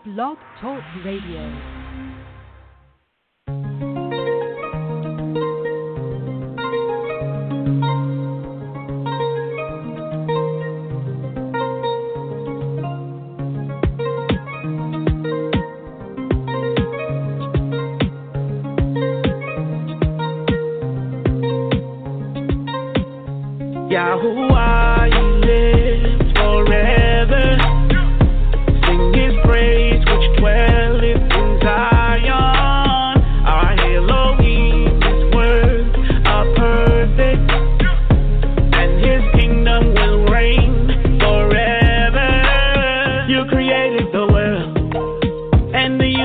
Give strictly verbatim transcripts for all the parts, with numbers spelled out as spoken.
Blog Talk Radio. Yahuwah, He lives forever. Sing His praise, which dwelleth in Zion. Our Elohim, His words are perfect, and His kingdom will reign forever. You created the world and the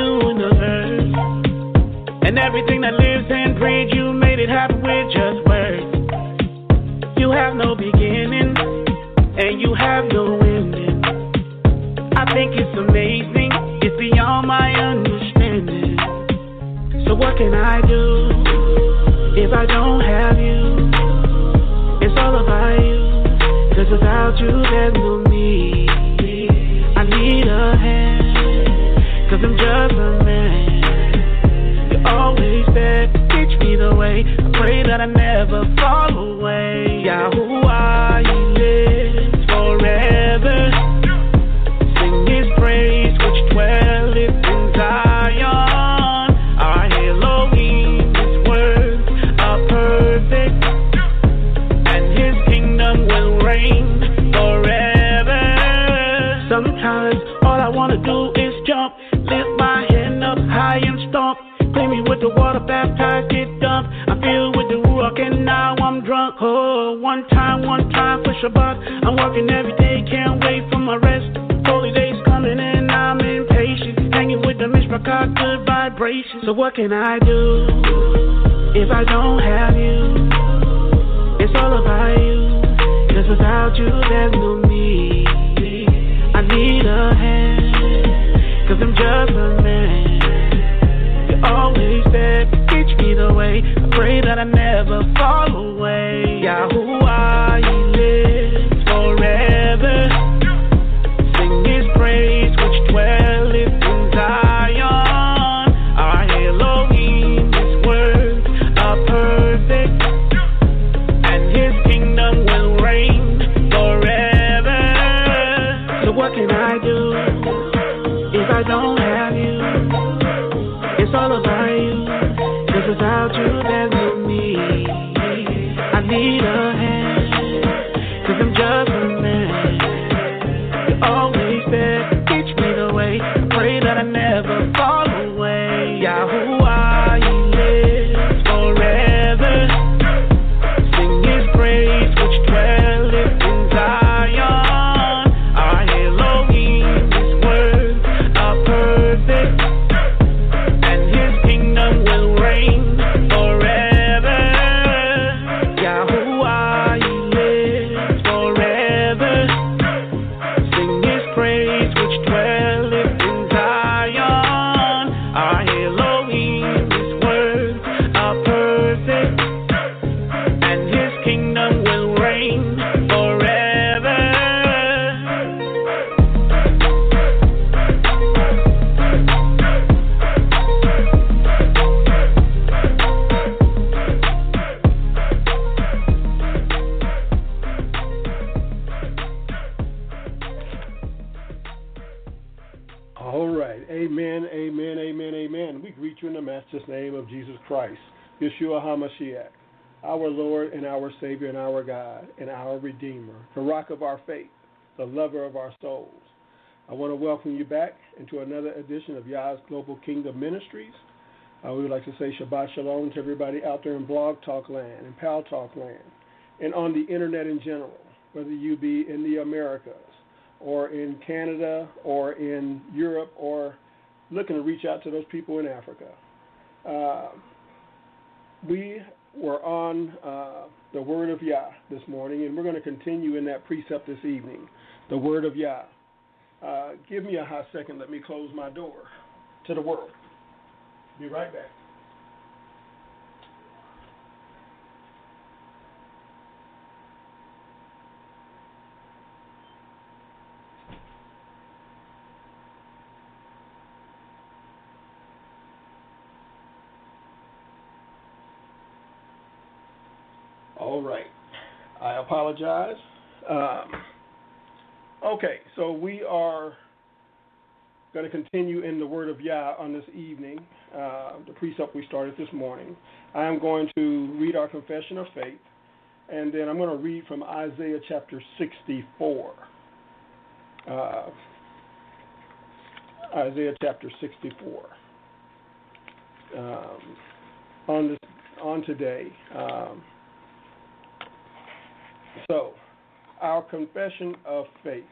universe, and everything that lives and breathes. You made it happen with just words. You have no beginning, and you have no ending. I think it's amazing, it's beyond my understanding. So what can I do if I don't have you? It's all about you, 'cause without you there's no me. I need a hand, 'cause I'm just a man. You're always there to teach me the way. I pray that I never fall away. Yahuwah, He lives forever. Sing His praise, which dwelleth in Zion. Our Elohim, His words are perfect, and His kingdom will reign forever. Sometimes all I wanna do is jump, lift my hand up high and stomp. Clean me with the water, baptized, get dumped. I'm filled with the Ruach and now I'm drunk. Oh, one time, one time for Shabbat. I'm working every day, can't wait for my rest. Holy days coming and I'm impatient. Hanging with the Mishpachah, good vibrations. So what can I do if I don't have you? It's all about you, 'cause without you there's no me. I need a hand, 'cause I'm just a man. Always there to teach me the way. I pray that I never fall away. Yahuwah, He lives forever. Sing His praise, which dwelleth in Zion. Our Elohim, His words are perfect, and His kingdom will reign forever. So what can I do if I don't have you? It's all about you, 'cause without you there's no me. I need a hand, 'cause I'm just a man. You're always there to teach me the way. I pray that I never fall away. Yahuwah, He lives forever. Sing His praise, which dwelleth in Zion. Our Elohim, His words are perfect, will reign forever. Yahuwah, He lives forever. Sing His praise, which dwelleth in Zion. Our Elohim, His words are perfect, and His kingdom will reign forever. Amen, amen, amen, amen. We greet you in the Master's name of Jesus Christ, Yeshua HaMashiach, our Lord and our Savior and our God and our Redeemer, the rock of our faith, the lover of our souls. I want to welcome you back into another edition of Yah's Global Kingdom Ministries. Uh, we would like to say Shabbat Shalom to everybody out there in Blog Talk Land and Pal Talk Land and on the Internet in general, whether you be in the Americas or in Canada or in Europe or looking to reach out to those people in Africa. Uh, we were on uh, the Word of Yah this morning, and we're going to continue in that precept this evening, the Word of Yah. Uh, give me a hot second. Let me close my door to the world. Be right back. All right. I apologize. Um, okay, so we are going to continue in the Word of Yah on this evening, uh, the precept we started this morning. I am going to read our confession of faith, and then I'm going to read from Isaiah chapter sixty-four. Uh, Isaiah chapter sixty-four. Um, on this, on today. Um, so, our confession of faith.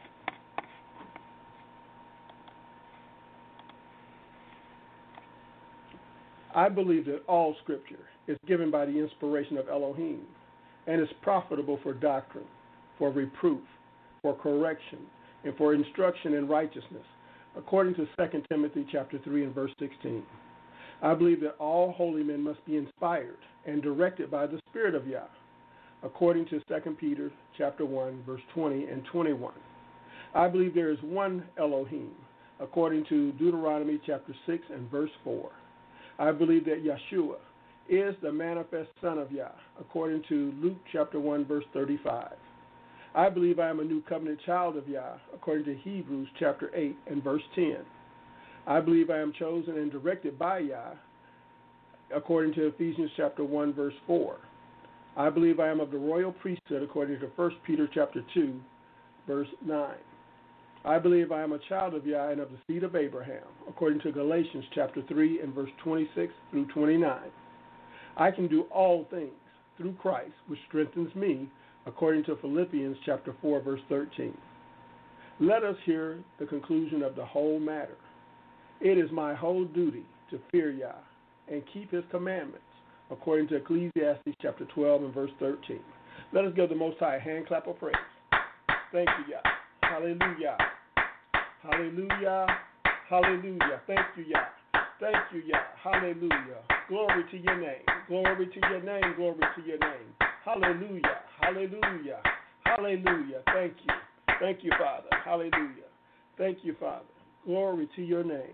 I believe that all Scripture is given by the inspiration of Elohim and is profitable for doctrine, for reproof, for correction, and for instruction in righteousness, according to Second Timothy chapter three and verse sixteen. I believe that all holy men must be inspired and directed by the Spirit of Yah, according to Second Peter chapter one, verse twenty and twenty-one. I believe there is one Elohim, according to Deuteronomy chapter six and verse four. I believe that Yeshua is the manifest Son of Yah, according to Luke chapter one, verse thirty-five. I believe I am a new covenant child of Yah, according to Hebrews chapter eight and verse ten. I believe I am chosen and directed by Yah, according to Ephesians chapter one, verse four. I believe I am of the royal priesthood, according to First Peter chapter two, verse nine. I believe I am a child of Yah and of the seed of Abraham, according to Galatians chapter three and verse twenty-six through twenty-nine. I can do all things through Christ, which strengthens me, according to Philippians chapter four, verse thirteen. Let us hear the conclusion of the whole matter. It is my whole duty to fear Yah and keep his commandments, according to Ecclesiastes chapter twelve and verse thirteen. Let us give the Most High a hand clap of praise. Thank you, Yah. Hallelujah. Hallelujah. Hallelujah. Thank you, Yah. Thank you, Yah. Hallelujah. Glory to your name. Glory to your name. Glory to your name. Hallelujah. Hallelujah. Hallelujah. Thank you. Thank you, Father. Hallelujah. Thank you, Father. Glory to your name.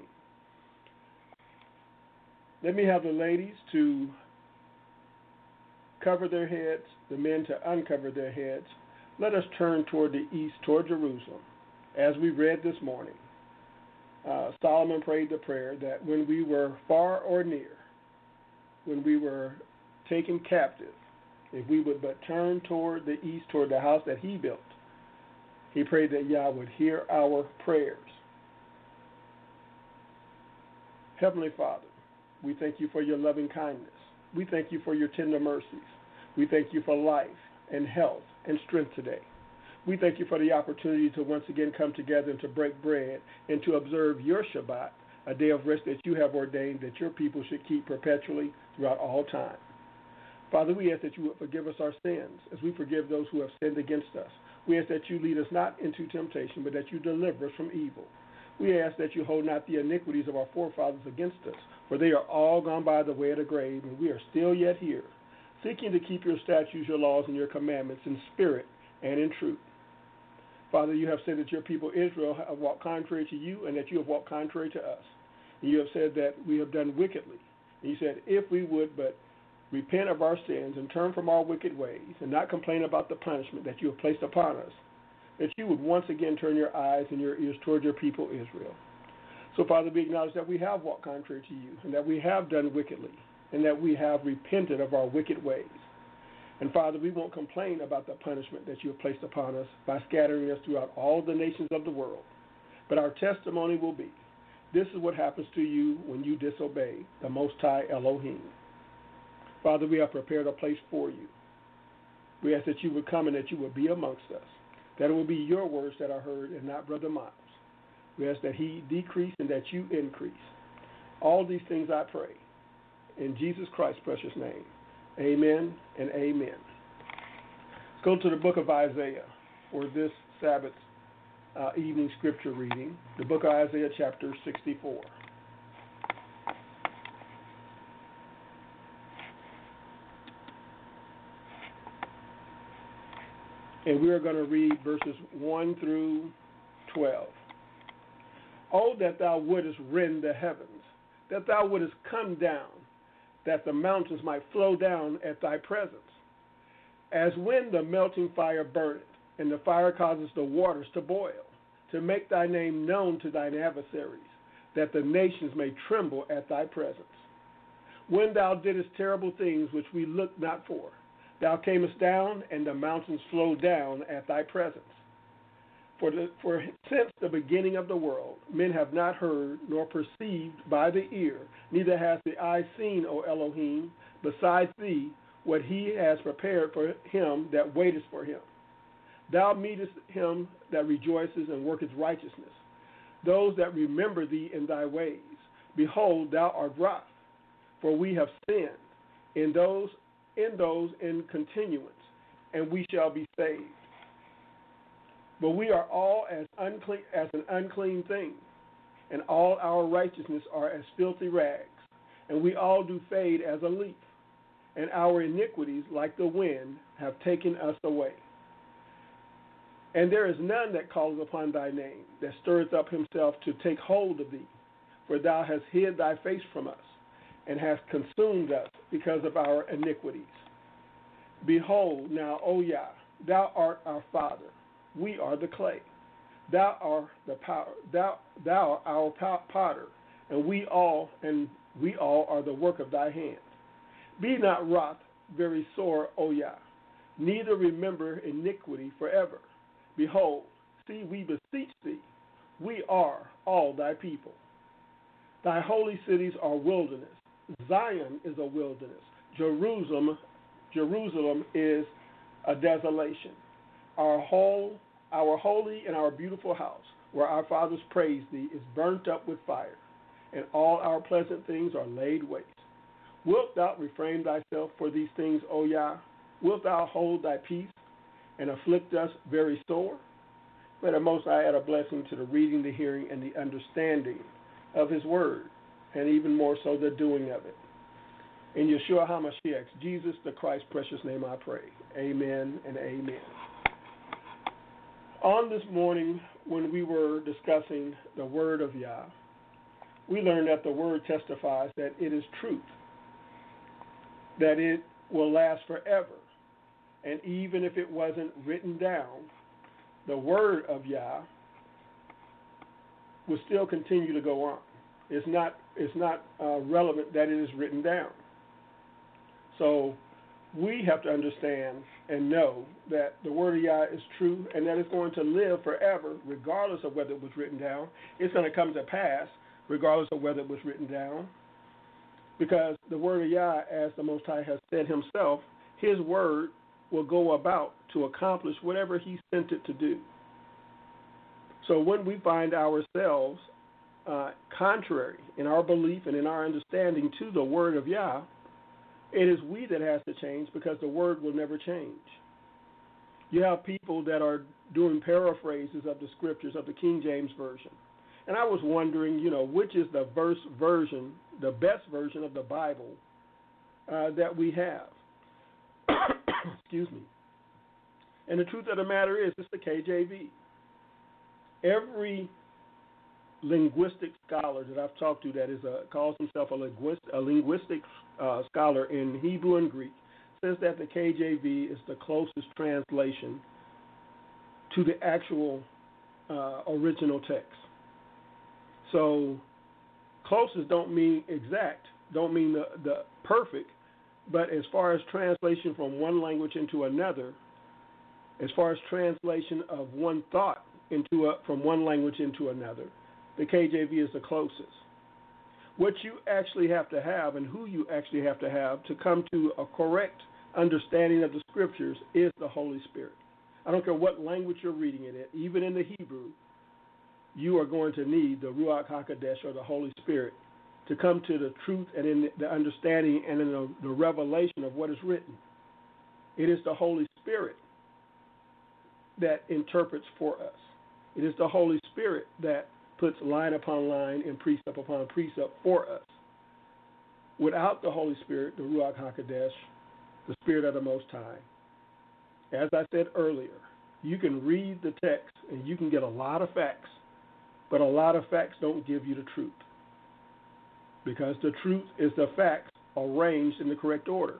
Let me have the ladies to cover their heads, the men to uncover their heads. Let us turn toward the east, toward Jerusalem. As we read this morning, uh, Solomon prayed the prayer that when we were far or near, when we were taken captive, if we would but turn toward the east, toward the house that he built, he prayed that Yah would hear our prayers. Heavenly Father, we thank you for your loving kindness. We thank you for your tender mercies. We thank you for life and health and strength today. We thank you for the opportunity to once again come together and to break bread and to observe your Shabbat, a day of rest that you have ordained that your people should keep perpetually throughout all time. Father, we ask that you would forgive us our sins as we forgive those who have sinned against us. We ask that you lead us not into temptation, but that you deliver us from evil. We ask that you hold not the iniquities of our forefathers against us, for they are all gone by the way of the grave, and we are still yet here, seeking to keep your statutes, your laws, and your commandments in spirit and in truth. Father, you have said that your people Israel have walked contrary to you and that you have walked contrary to us. And you have said that we have done wickedly. And you said if we would but repent of our sins and turn from our wicked ways and not complain about the punishment that you have placed upon us, that you would once again turn your eyes and your ears toward your people Israel. So, Father, we acknowledge that we have walked contrary to you and that we have done wickedly and that we have repented of our wicked ways. And, Father, we won't complain about the punishment that you have placed upon us by scattering us throughout all the nations of the world. But our testimony will be, this is what happens to you when you disobey the Most High Elohim. Father, we have prepared a place for you. We ask that you would come and that you would be amongst us, that it will be your words that are heard and not Brother Miles. We ask that he decrease and that you increase. All these things I pray in Jesus Christ's precious name. Amen and amen. Let's go to the book of Isaiah for this Sabbath uh, evening scripture reading. The book of Isaiah chapter sixty-four. And we are going to read verses one through twelve. Oh, that thou wouldest rend the heavens, that thou wouldest come down, that the mountains might flow down at thy presence. As when the melting fire burneth, and the fire causes the waters to boil, to make thy name known to thine adversaries, that the nations may tremble at thy presence. When thou didst terrible things which we looked not for, thou camest down, and the mountains flowed down at thy presence. For, the, for since the beginning of the world, men have not heard, nor perceived by the ear, neither has the eye seen, O Elohim, besides thee, what he has prepared for him that waiteth for him. Thou meetest him that rejoices and worketh righteousness, those that remember thee in thy ways. Behold, thou art wroth, for we have sinned in those in those in continuance, and we shall be saved. But we are all as unclean as an unclean thing, and all our righteousness are as filthy rags, and we all do fade as a leaf, and our iniquities, like the wind, have taken us away. And there is none that calleth upon thy name, that stirreth up himself to take hold of thee, for thou hast hid thy face from us, and hast consumed us because of our iniquities. Behold now, O Yah, thou art our Father, we are the clay. Thou art the power, thou thou our potter, and we all and we all are the work of thy hands. Be not wroth very sore, O Yah, neither remember iniquity forever. Behold, see, we beseech thee, we are all thy people. Thy holy cities are wilderness. Zion is a wilderness. Jerusalem, Jerusalem is a desolation. Our whole, our holy and our beautiful house, where our fathers praised thee, is burnt up with fire, and all our pleasant things are laid waste. Wilt thou refrain thyself for these things, O Yah? Wilt thou hold thy peace and afflict us very sore? May the Most High add a blessing to the reading, the hearing, and the understanding of his word, and even more so the doing of it. In Yeshua HaMashiach, Jesus the Christ's precious name I pray. Amen and amen. On this morning, when we were discussing the word of Yah, we learned that the word testifies that it is truth, that it will last forever. And even if it wasn't written down, the word of Yah will still continue to go on. It's not, it's not uh, relevant that it is written down. So we have to understand and know that the word of Yah is true and that it's going to live forever regardless of whether it was written down. It's going to come to pass regardless of whether it was written down, because the word of Yah, as the Most High has said himself, his word will go about to accomplish whatever he sent it to do. So when we find ourselves uh, contrary in our belief and in our understanding to the word of Yah, it is we that has to change, because the word will never change. You have people that are doing paraphrases of the scriptures of the King James Version. And I was wondering, you know, which is the verse version, the best version of the Bible uh, that we have. Excuse me. And the truth of the matter is, it's the K J V. Every linguistic scholar that I've talked to that is a, calls himself a, linguist, a linguistic uh, scholar in Hebrew and Greek says that the K J V is the closest translation to the actual uh, original text. So closest don't mean exact, don't mean the, the perfect, but as far as translation from one language into another, as far as translation of one thought into a, from one language into another, the K J V is the closest. What you actually have to have and who you actually have to have to come to a correct understanding of the scriptures is the Holy Spirit. I don't care what language you're reading it in, even in the Hebrew, you are going to need the Ruach HaKodesh, or the Holy Spirit, to come to the truth and in the understanding and in the, the revelation of what is written. It is the Holy Spirit that interprets for us. It is the Holy Spirit that puts line upon line and precept upon precept for us. Without the Holy Spirit, the Ruach HaKodesh, the Spirit of the Most High, as I said earlier, you can read the text and you can get a lot of facts, but a lot of facts don't give you the truth, because the truth is the facts arranged in the correct order.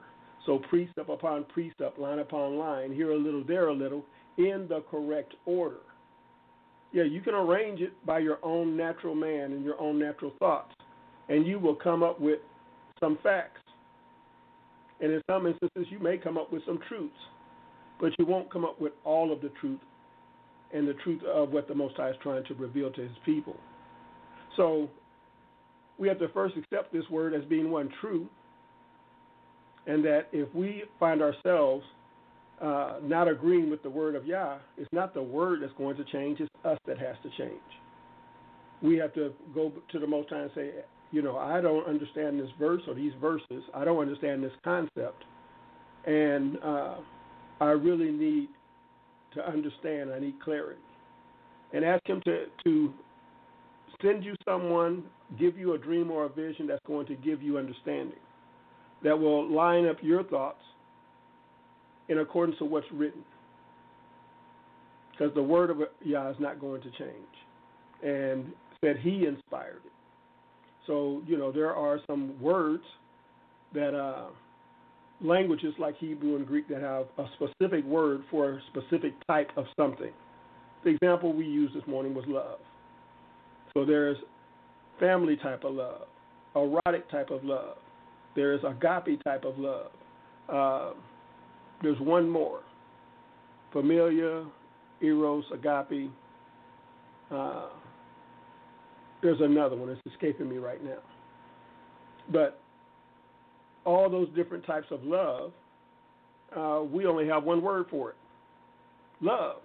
So precept upon precept, line upon line, here a little, there a little, in the correct order. Yeah, you can arrange it by your own natural man and your own natural thoughts, and you will come up with some facts. And in some instances, you may come up with some truths, but you won't come up with all of the truth and the truth of what the Most High is trying to reveal to his people. So we have to first accept this word as being one, true, and that if we find ourselves uh, not agreeing with the word of Yah, it's not the word that's going to change, it's us that has to change. We have to go to the Most High and say, you know, I don't understand this verse or these verses. I don't understand this concept. And uh, I really need to understand. I need clarity. And ask him to, to send you someone, give you a dream or a vision that's going to give you understanding, that will line up your thoughts in accordance to what's written. Because the word of Yah is not going to change. And said he inspired it. So, you know, there are some words that, uh, languages like Hebrew and Greek that have a specific word for a specific type of something. The example we used this morning was love. So there's family type of love, erotic type of love. There's agape type of love. Uh, there's one more, familia, eros, agape. Uh, There's another one. It's escaping me right now. But all those different types of love, uh, we only have one word for it, love.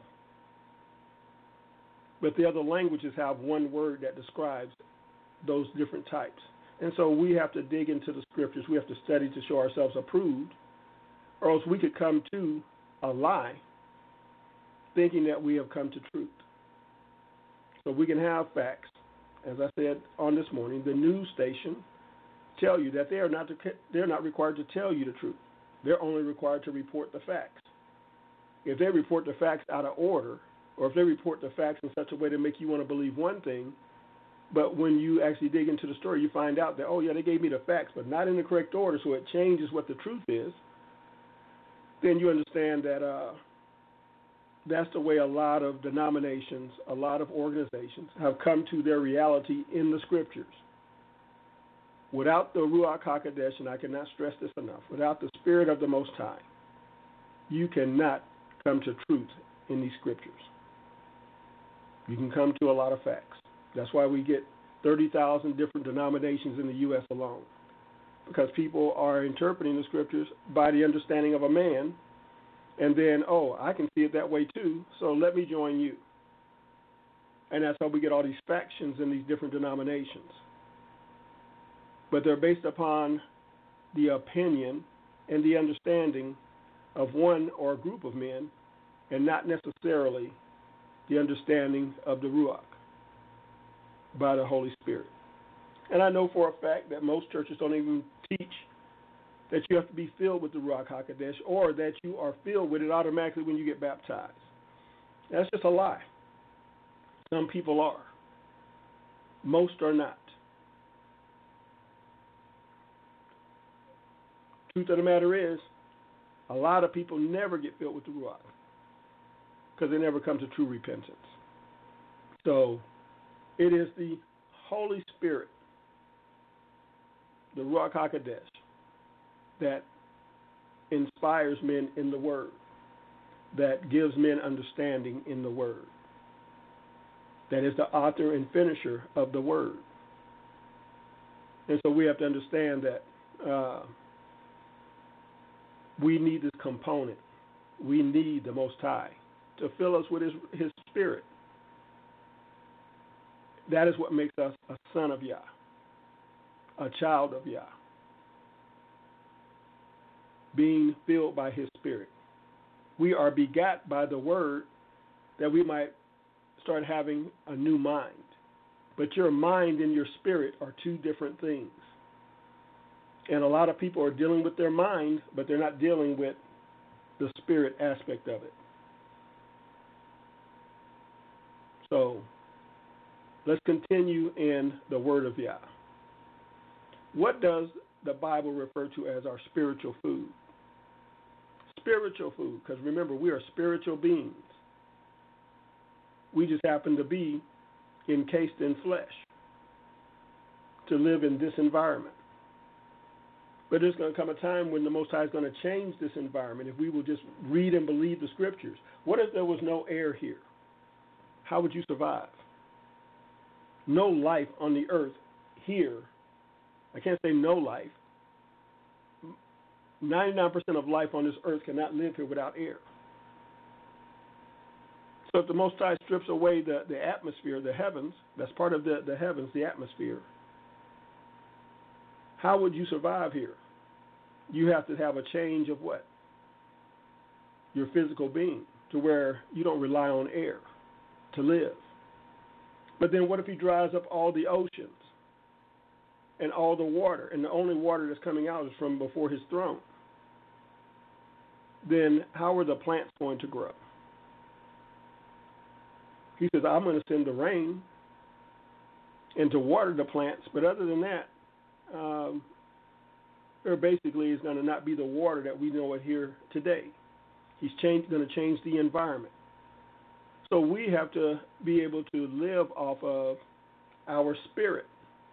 But the other languages have one word that describes those different types. And so we have to dig into the scriptures. We have to study to show ourselves approved, or else we could come to a lie thinking that we have come to truth. So we can have facts. As I said on this morning, the news station tell you that they are not to, they're not required to tell you the truth. They're only required to report the facts. If they report the facts out of order, or if they report the facts in such a way to make you want to believe one thing, but when you actually dig into the story, you find out that, oh, yeah, they gave me the facts, but not in the correct order, so it changes what the truth is, then you understand that uh, that's the way a lot of denominations, a lot of organizations have come to their reality in the scriptures. Without the Ruach HaKodesh, and I cannot stress this enough, without the Spirit of the Most High, you cannot come to truth in these scriptures. You can come to a lot of facts. That's why we get thirty thousand different denominations in the U S alone, because people are interpreting the scriptures by the understanding of a man. And then, oh, I can see it that way too, so let me join you. And that's how we get all these factions in these different denominations. But they're based upon the opinion and the understanding of one or a group of men, and not necessarily the understanding of the Ruach by the Holy Spirit. And I know for a fact that most churches don't even teach that you have to be filled with the Ruach HaKodesh, or that you are filled with it automatically when you get baptized. That's just a lie. Some people are. Most are not. Truth of the matter is, a lot of people never get filled with the Ruach because they never come to true repentance. So it is the Holy Spirit, the Ruach HaKodesh, that inspires men in the Word, that gives men understanding in the Word, that is the author and finisher of the Word. And so we have to understand that uh, we need this component. We need the Most High to fill us with His, His Spirit. That is what makes us a son of Yah, a child of Yah, being filled by His Spirit. We are begat by the Word that we might start having a new mind. But your mind and your spirit are two different things. And a lot of people are dealing with their mind, but they're not dealing with the spirit aspect of it. So let's continue in the Word of Yah. What does the Bible refer to as our spiritual food? spiritual food, because remember, we are spiritual beings. We just happen to be encased in flesh to live in this environment. But there's going to come a time when the Most High is going to change this environment if we will just read and believe the Scriptures. What if there was no air here? How would you survive? No life on the earth here. I can't say no life. ninety-nine percent of life on this earth cannot live here without air. So if the Most High strips away the, the atmosphere, the heavens, that's part of the, the heavens, the atmosphere, how would you survive here? You have to have a change of what? Your physical being, to where you don't rely on air to live. But then what if he dries up all the oceans and all the water, and the only water that's coming out is from before his throne? Then how are the plants going to grow? He says, I'm going to send the rain and to water the plants, but other than that, um, there basically is going to not be the water that we know it here today. He's change, going to change the environment. So we have to be able to live off of our spirit.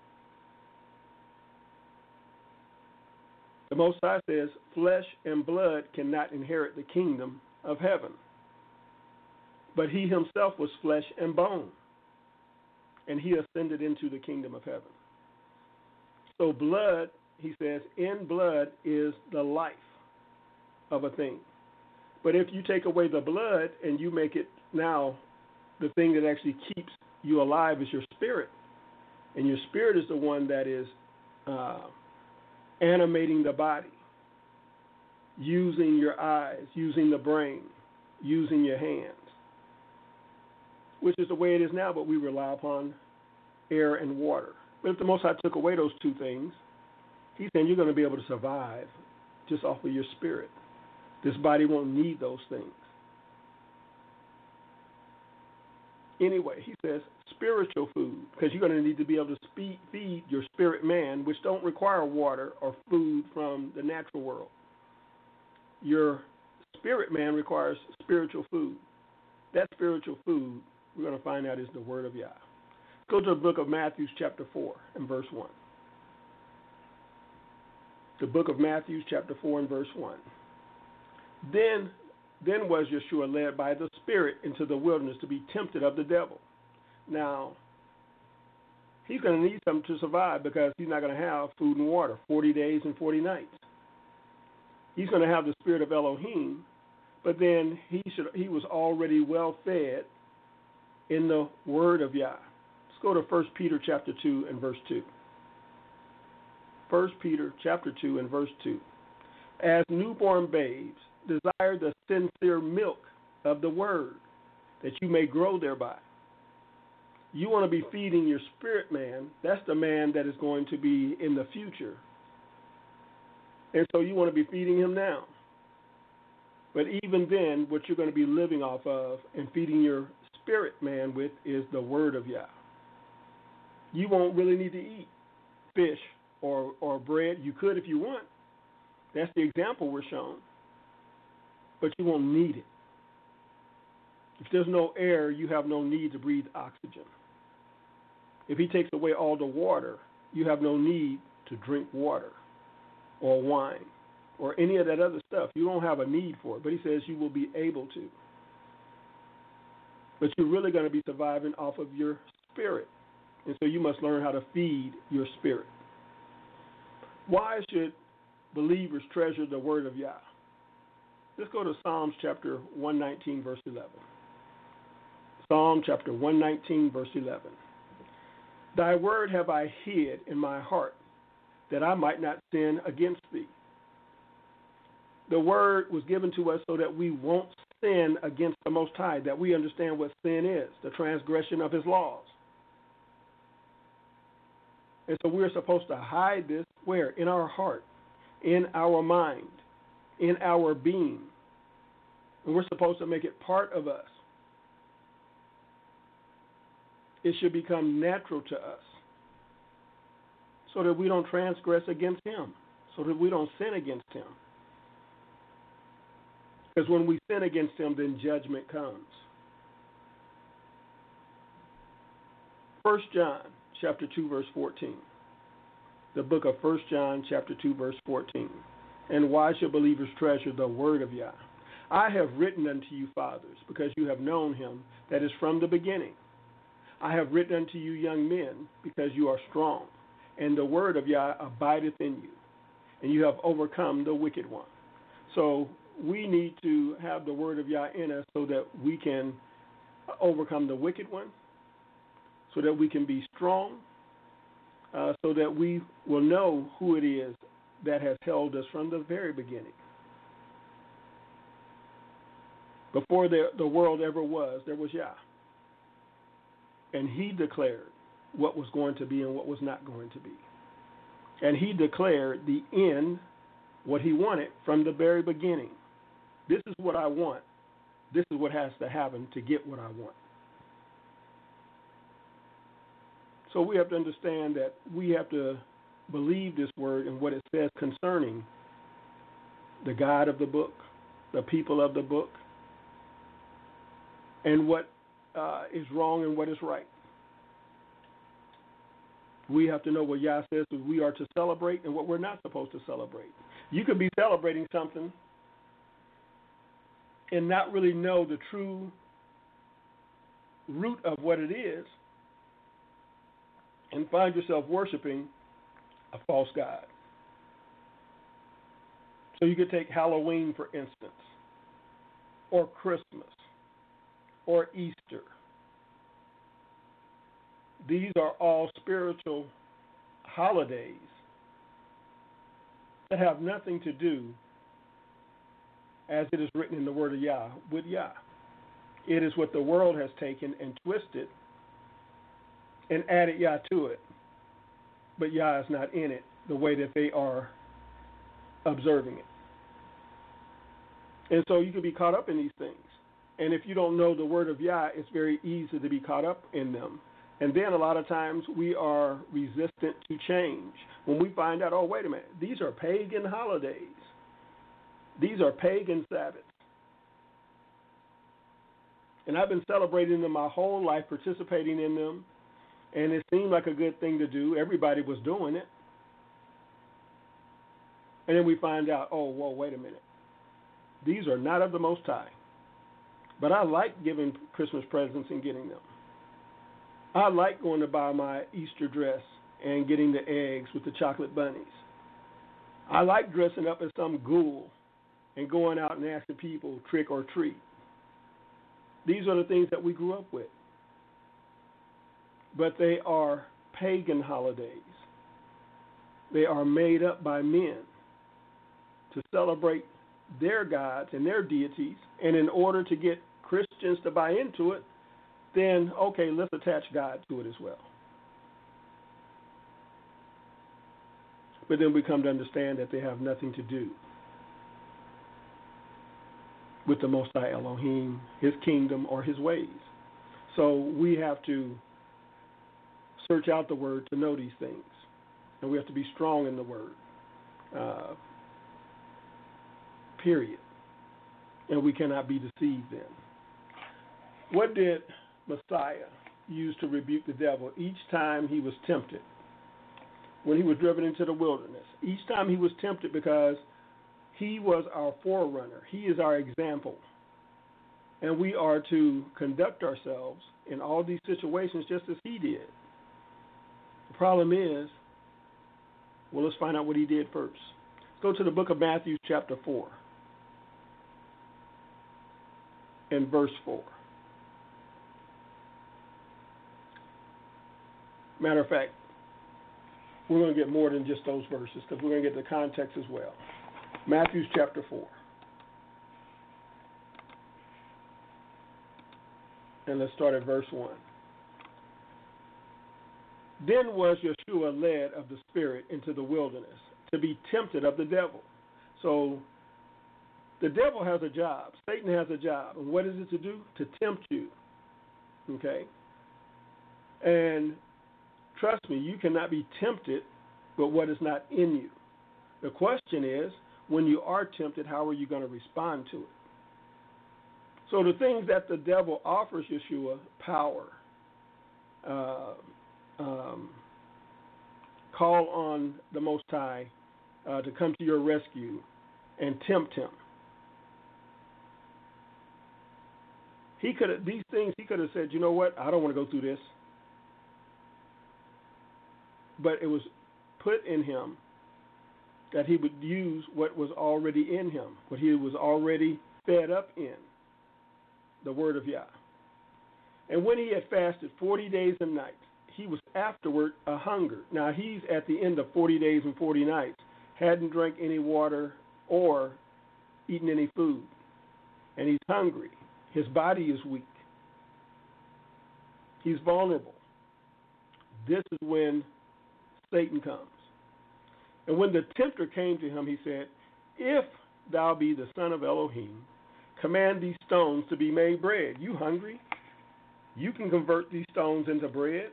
The Most High says, flesh and blood cannot inherit the kingdom of heaven. But he himself was flesh and bone, and he ascended into the kingdom of heaven. So blood, he says, in blood is the life of a thing. But if you take away the blood and you make it now the thing that actually keeps you alive is your spirit, and your spirit is the one that is uh, animating the body, using your eyes, using the brain, using your hands, which is the way it is now, but we rely upon air and water. But if the Most High took away those two things, he's saying you're going to be able to survive just off of your spirit. This body won't need those things. Anyway, he says spiritual food, because you're going to need to be able to speed, feed your spirit man, which don't require water or food from the natural world. Your spirit man requires spiritual food. That spiritual food, we're going to find out, is the word of Yah. Go to the book of Matthew chapter four and verse one. The book of Matthew chapter four and verse one. Then, then was Yeshua led by the Spirit into the wilderness to be tempted of the devil. Now, he's going to need something to survive, because he's not going to have food and water forty days and forty nights. He's going to have the spirit of Elohim, but then he should he was already well fed in the word of Yah. Let's go to First Peter chapter two and verse two. First Peter chapter two and verse two. As newborn babes, desire the sincere milk of the word, that you may grow thereby. You want to be feeding your spirit man. That's the man that is going to be in the future. And so you want to be feeding him now. But even then, what you're going to be living off of and feeding your spirit man with is the word of Yah. You won't really need to eat fish or, or bread. You could if you want. That's the example we're shown. But you won't need it. If there's no air, you have no need to breathe oxygen. If he takes away all the water, you have no need to drink water or wine or any of that other stuff. You don't have a need for it, but he says you will be able to. But you're really going to be surviving off of your spirit. And so you must learn how to feed your spirit. Why should believers treasure the word of Yah? Let's go to Psalms chapter one nineteen, verse eleven. Psalm chapter one nineteen, verse eleven. Thy word have I hid in my heart, that I might not sin against thee. The word was given to us so that we won't sin against the Most High, that we understand what sin is, the transgression of his laws. And so we're supposed to hide this where? In our heart, in our mind, in our being. And we're supposed to make it part of us. It should become natural to us, so that we don't transgress against him, so that we don't sin against him. Because when we sin against him, then judgment comes. First John chapter two, verse fourteen. The book of First John chapter two, verse fourteen. And why should believers treasure the word of Yah? I have written unto you, fathers, because you have known him that is from the beginning. I have written unto you, young men, because you are strong, and the word of Yah abideth in you, and you have overcome the wicked one. So we need to have the word of Yah in us so that we can overcome the wicked one, so that we can be strong, uh, so that we will know who it is that has held us from the very beginning. Before the, the world ever was, there was Yah. And he declared what was going to be and what was not going to be. And he declared the end, what he wanted from the very beginning. This is what I want. This is what has to happen to get what I want. So we have to understand that we have to believe this word and what it says concerning the God of the book, the people of the book, and what uh, is wrong and what is right. We have to know what Yah says that we are to celebrate and what we're not supposed to celebrate. You could be celebrating something and not really know the true root of what it is and find yourself worshiping a false god. So you could take Halloween, for instance, or Christmas, or Easter. These are all spiritual holidays that have nothing to do, as it is written in the word of Yah, with Yah. It is what the world has taken and twisted and added Yah to it. But Yah is not in it the way that they are observing it. And so you can be caught up in these things. And if you don't know the word of Yah, it's very easy to be caught up in them. And then a lot of times we are resistant to change. When we find out, oh, wait a minute, these are pagan holidays. These are pagan Sabbaths. And I've been celebrating them my whole life, participating in them. And it seemed like a good thing to do. Everybody was doing it. And then we find out, oh, whoa, wait a minute. These are not of the Most High. But I like giving Christmas presents and getting them. I like going to buy my Easter dress and getting the eggs with the chocolate bunnies. I like dressing up as some ghoul and going out and asking people trick or treat. These are the things that we grew up with. But they are pagan holidays. They are made up by men to celebrate their gods and their deities, and in order to get Christians to buy into it, then, okay, let's attach God to it as well. But then we come to understand that they have nothing to do with the Most High Elohim, his kingdom, or his ways. So we have to search out the word to know these things. And we have to be strong in the word. Uh, period. And we cannot be deceived then. What did Messiah use to rebuke the devil each time he was tempted? When he was driven into the wilderness. Each time he was tempted, because he was our forerunner. He is our example. And we are to conduct ourselves in all these situations just as he did. The problem is, well, let's find out what he did first. Let's go to the book of Matthew chapter four and verse four. Matter of fact, we're going to get more than just those verses because we're going to get the context as well. Matthew chapter four. And let's start at verse one. Then was Yeshua led of the Spirit into the wilderness to be tempted of the devil. So the devil has a job. Satan has a job. And what is it to do? To tempt you. Okay? And trust me, you cannot be tempted with what is not in you. The question is, when you are tempted, how are you going to respond to it? So the things that the devil offers Yeshua, power, uh, um, call on the Most High uh, to come to your rescue and tempt him. He could have, these things, he could have said, you know what, I don't want to go through this. But it was put in him that he would use what was already in him, what he was already fed up in, the word of Yah. And when he had fasted forty days and nights, he was afterward a hunger. Now he's at the end of forty days and forty nights, hadn't drank any water or eaten any food, and he's hungry. His body is weak. He's vulnerable. This is when Satan comes. And when the tempter came to him, he said, if thou be the son of Elohim, command these stones to be made bread. You hungry? You can convert these stones into bread.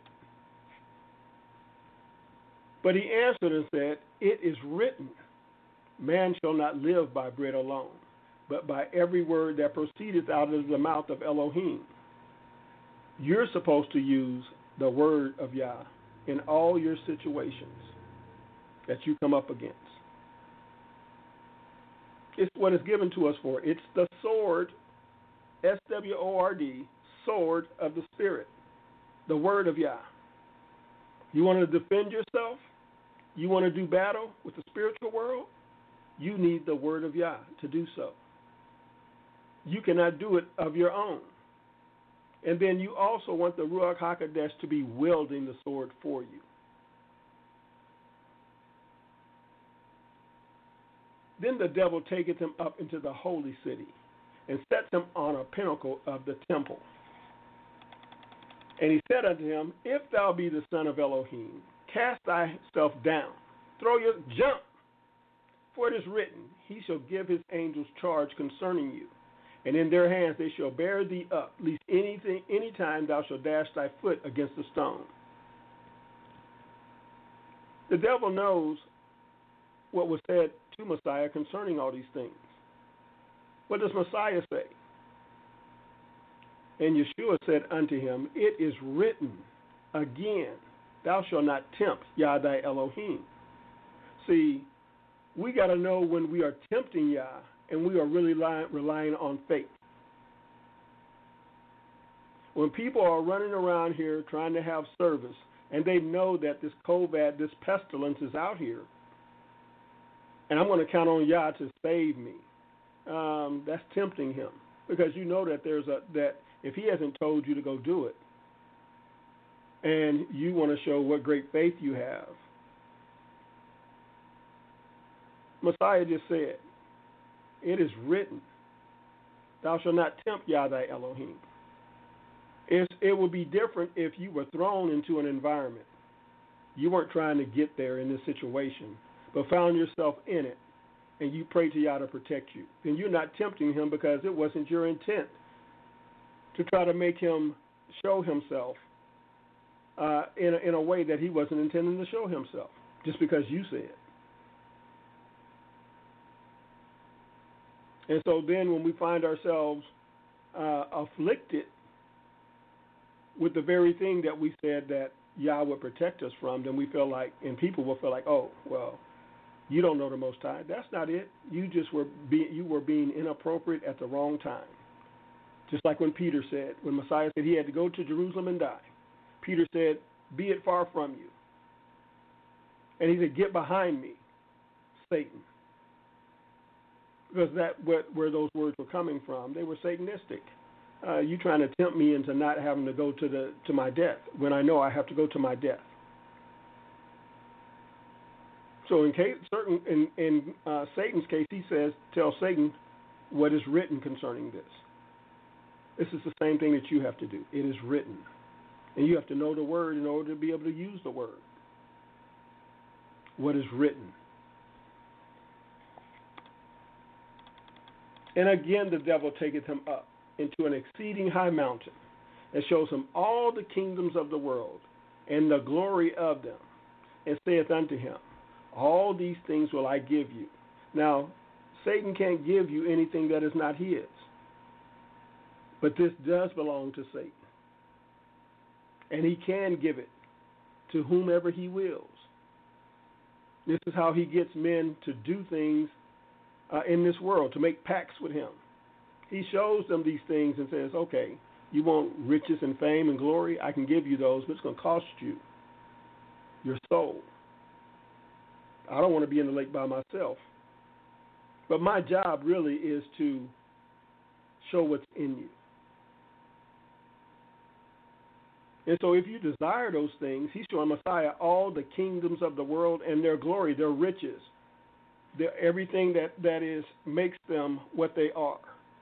But he answered and said, it is written, man shall not live by bread alone, but by every word that proceedeth out of the mouth of Elohim. You're supposed to use the word of Yah in all your situations that you come up against. It's what is given to us for. It's the sword, S W O R D, sword of the Spirit, the word of Yah. You want to defend yourself? You want to do battle with the spiritual world? You need the word of Yah to do so. You cannot do it of your own. And then you also want the Ruach HaKodesh to be wielding the sword for you. Then the devil taketh him up into the holy city and sets him on a pinnacle of the temple. And he said unto him, if thou be the son of Elohim, cast thyself down, throw your, jump, for it is written, he shall give his angels charge concerning you, and in their hands they shall bear thee up, lest anything, any time thou shalt dash thy foot against a stone. The devil knows what was said to Messiah concerning all these things. What does Messiah say? And Yeshua said unto him, it is written again, thou shalt not tempt Yah thy Elohim. See, we got to know when we are tempting Yah and we are really relying, relying on faith. When people are running around here trying to have service and they know that this COVID, this pestilence is out here, and I'm going to count on Yah to save me, um, that's tempting him, because you know that there's a that if he hasn't told you to go do it, and you want to show what great faith you have. Messiah just said, it is written, thou shalt not tempt Yah thy Elohim. It's, it would be different if you were thrown into an environment. You weren't trying to get there in this situation, but found yourself in it, and you pray to Yah to protect you. Then you're not tempting him because it wasn't your intent to try to make him show himself uh, in, a, in a way that he wasn't intending to show himself, just because you said. And so then when we find ourselves uh, afflicted with the very thing that we said that Yah would protect us from, then we feel like, and people will feel like, oh, well, you don't know the Most High. That's not it. You just were be, you were being inappropriate at the wrong time. Just like when Peter said, when Messiah said he had to go to Jerusalem and die, Peter said, be it far from you. And he said, get behind me, Satan. Because that what, where those words were coming from, they were Satanistic. Uh, you trying to tempt me into not having to go to the to my death when I know I have to go to my death. So in case certain in in uh, Satan's case, he says, tell Satan what is written concerning this. This is the same thing that you have to do. It is written, and you have to know the word in order to be able to use the word. What is written. And again the devil taketh him up into an exceeding high mountain, and shows him all the kingdoms of the world, and the glory of them, and saith unto him, all these things will I give you. Now, Satan can't give you anything that is not his. But this does belong to Satan. And he can give it to whomever he wills. This is how he gets men to do things uh, in this world, to make pacts with him. He shows them these things and says, okay, you want riches and fame and glory? I can give you those, but it's going to cost you your soul. I don't want to be in the lake by myself. But my job really is to show what's in you. And so if you desire those things, he's showing Messiah all the kingdoms of the world and their glory, their riches, their, everything that, that is makes them what they are.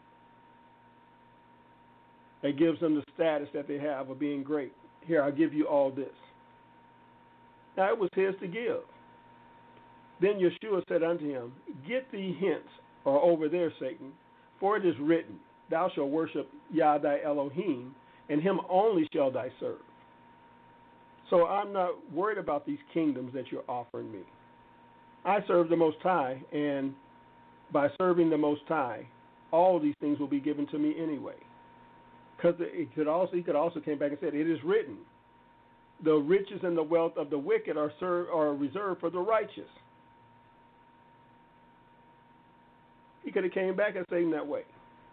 That gives them the status that they have of being great. Here, I'll give you all this. Now, it was his to give. Then Yeshua said unto him, get thee hence, or over there, Satan, for it is written, thou shalt worship Yah thy Elohim, and him only shall thy serve. So I'm not worried about these kingdoms that you're offering me. I serve the Most High, and by serving the Most High, all these things will be given to me anyway. Because it could also, he could also came back and said, it is written, the riches and the wealth of the wicked are, served, are reserved for the righteous. He could have came back and said that way.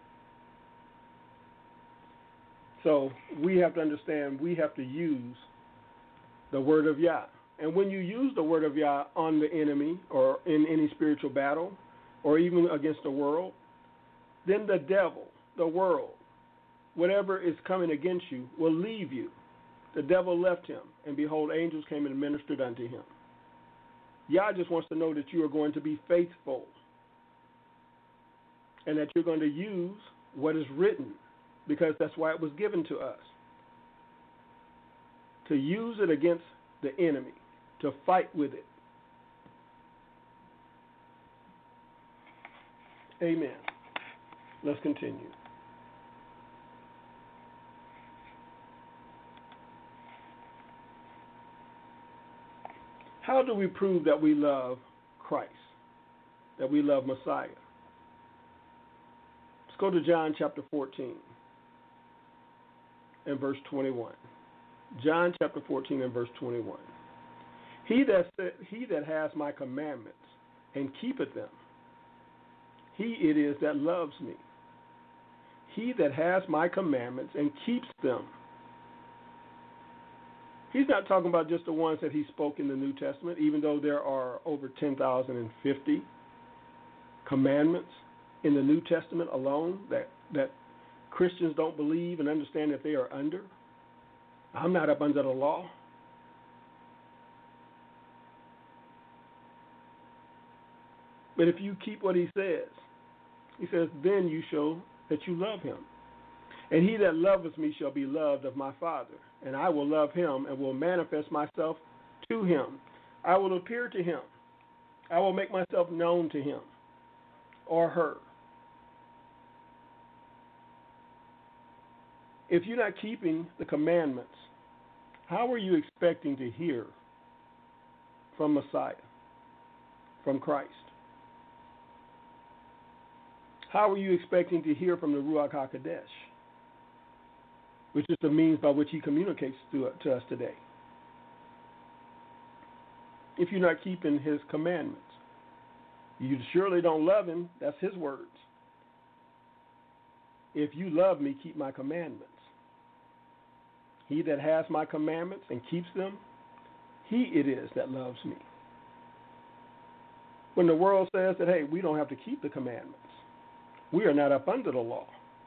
So we have to understand we have to use the word of Yah. And when you use the word of Yah on the enemy or in any spiritual battle or even against the world, then the devil, the world, whatever is coming against you will leave you. The devil left him, and behold, angels came and ministered unto him. Yah just wants to know that you are going to be faithful and that you're going to use what is written, because that's why it was given to us. To use it against the enemy, to fight with it. Amen. Let's continue. How do we prove that we love Christ, that we love Messiah? Let's go to John chapter fourteen and verse twenty-one. John chapter fourteen and verse twenty-one. He that said, he that has my commandments and keepeth them, he it is that loves me. He that has my commandments and keeps them. He's not talking about just the ones that he spoke in the New Testament, even though there are over ten thousand fifty commandments in the New Testament alone that, that Christians don't believe and understand that they are under. I'm not up under the law. But if you keep what he says, he says, then you show that you love him. And he that loveth me shall be loved of my Father, and I will love him and will manifest myself to him. I will appear to him. I will make myself known to him or her. If you're not keeping the commandments, how are you expecting to hear from Messiah, from Christ? How are you expecting to hear from the Ruach HaKodesh, which is the means by which he communicates to, to us today? If you're not keeping his commandments, you surely don't love him. That's his words. If you love me, keep my commandments. He that has my commandments and keeps them, he it is that loves me. When the world says that, hey, we don't have to keep the commandments, we are not up under the law,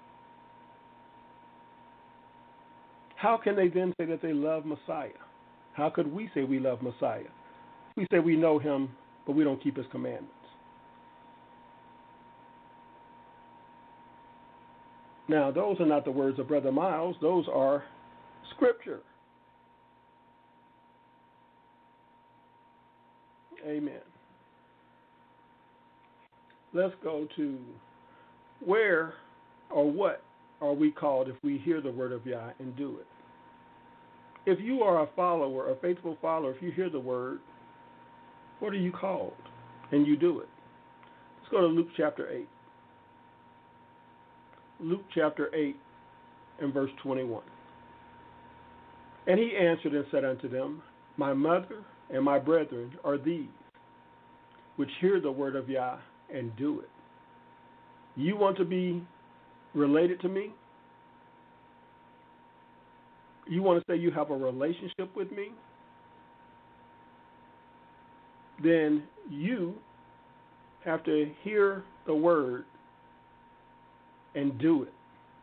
how can they then say that they love Messiah? How could we say we love Messiah? We say we know him, but we don't keep his commandments. Now, those are not the words of Brother Miles. Those are Scripture. Amen. Let's go to where or what are we called if we hear the word of Yah and do it. If you are a follower, a faithful follower, if you hear the word, what are you called? And you do it. Let's go to Luke chapter eight. Luke chapter eight in verse twenty-one. And he answered and said unto them, My mother and my brethren are these, which hear the word of Yah and do it. You want to be related to me? You want to say you have a relationship with me? Then you have to hear the word and do it.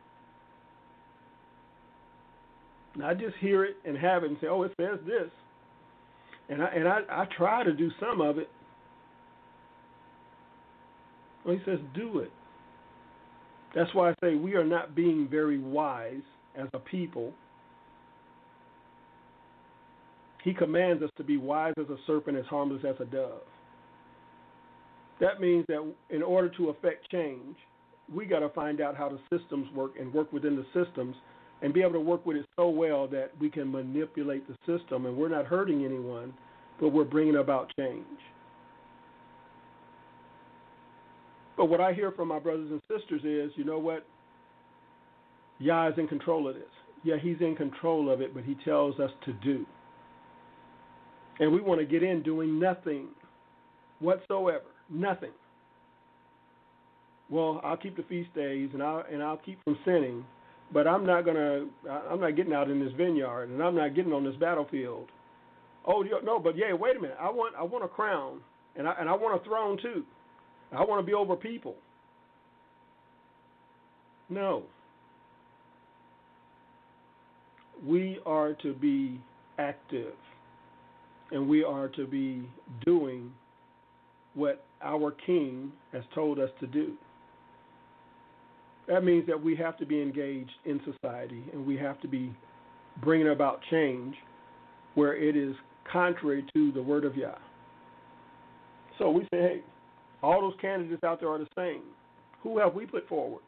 Not just hear it and have it and say, oh, it says this. And I and I, I try to do some of it. Well, he says, do it. That's why I say we are not being very wise as a people. He commands us to be wise as a serpent, as harmless as a dove. That means that in order to affect change, we got to find out how the systems work and work within the systems and be able to work with it so well that we can manipulate the system and we're not hurting anyone, but we're bringing about change. But what I hear from my brothers and sisters is, you know what? Yah is in control of this. Yeah, he's in control of it, but he tells us to do. And we want to get in doing nothing whatsoever, nothing. Well, I'll keep the feast days and I'll and I'll keep from sinning, but I'm not gonna. I'm not getting out in this vineyard and I'm not getting on this battlefield. Oh no, but yeah, wait a minute. I want I want a crown and I and I want a throne too. I want to be over people. No. We are to be active. And we are to be doing what our King has told us to do. That means that we have to be engaged in society and we have to be bringing about change where it is contrary to the word of Yah. So we say, hey, all those candidates out there are the same. Who have we put forward?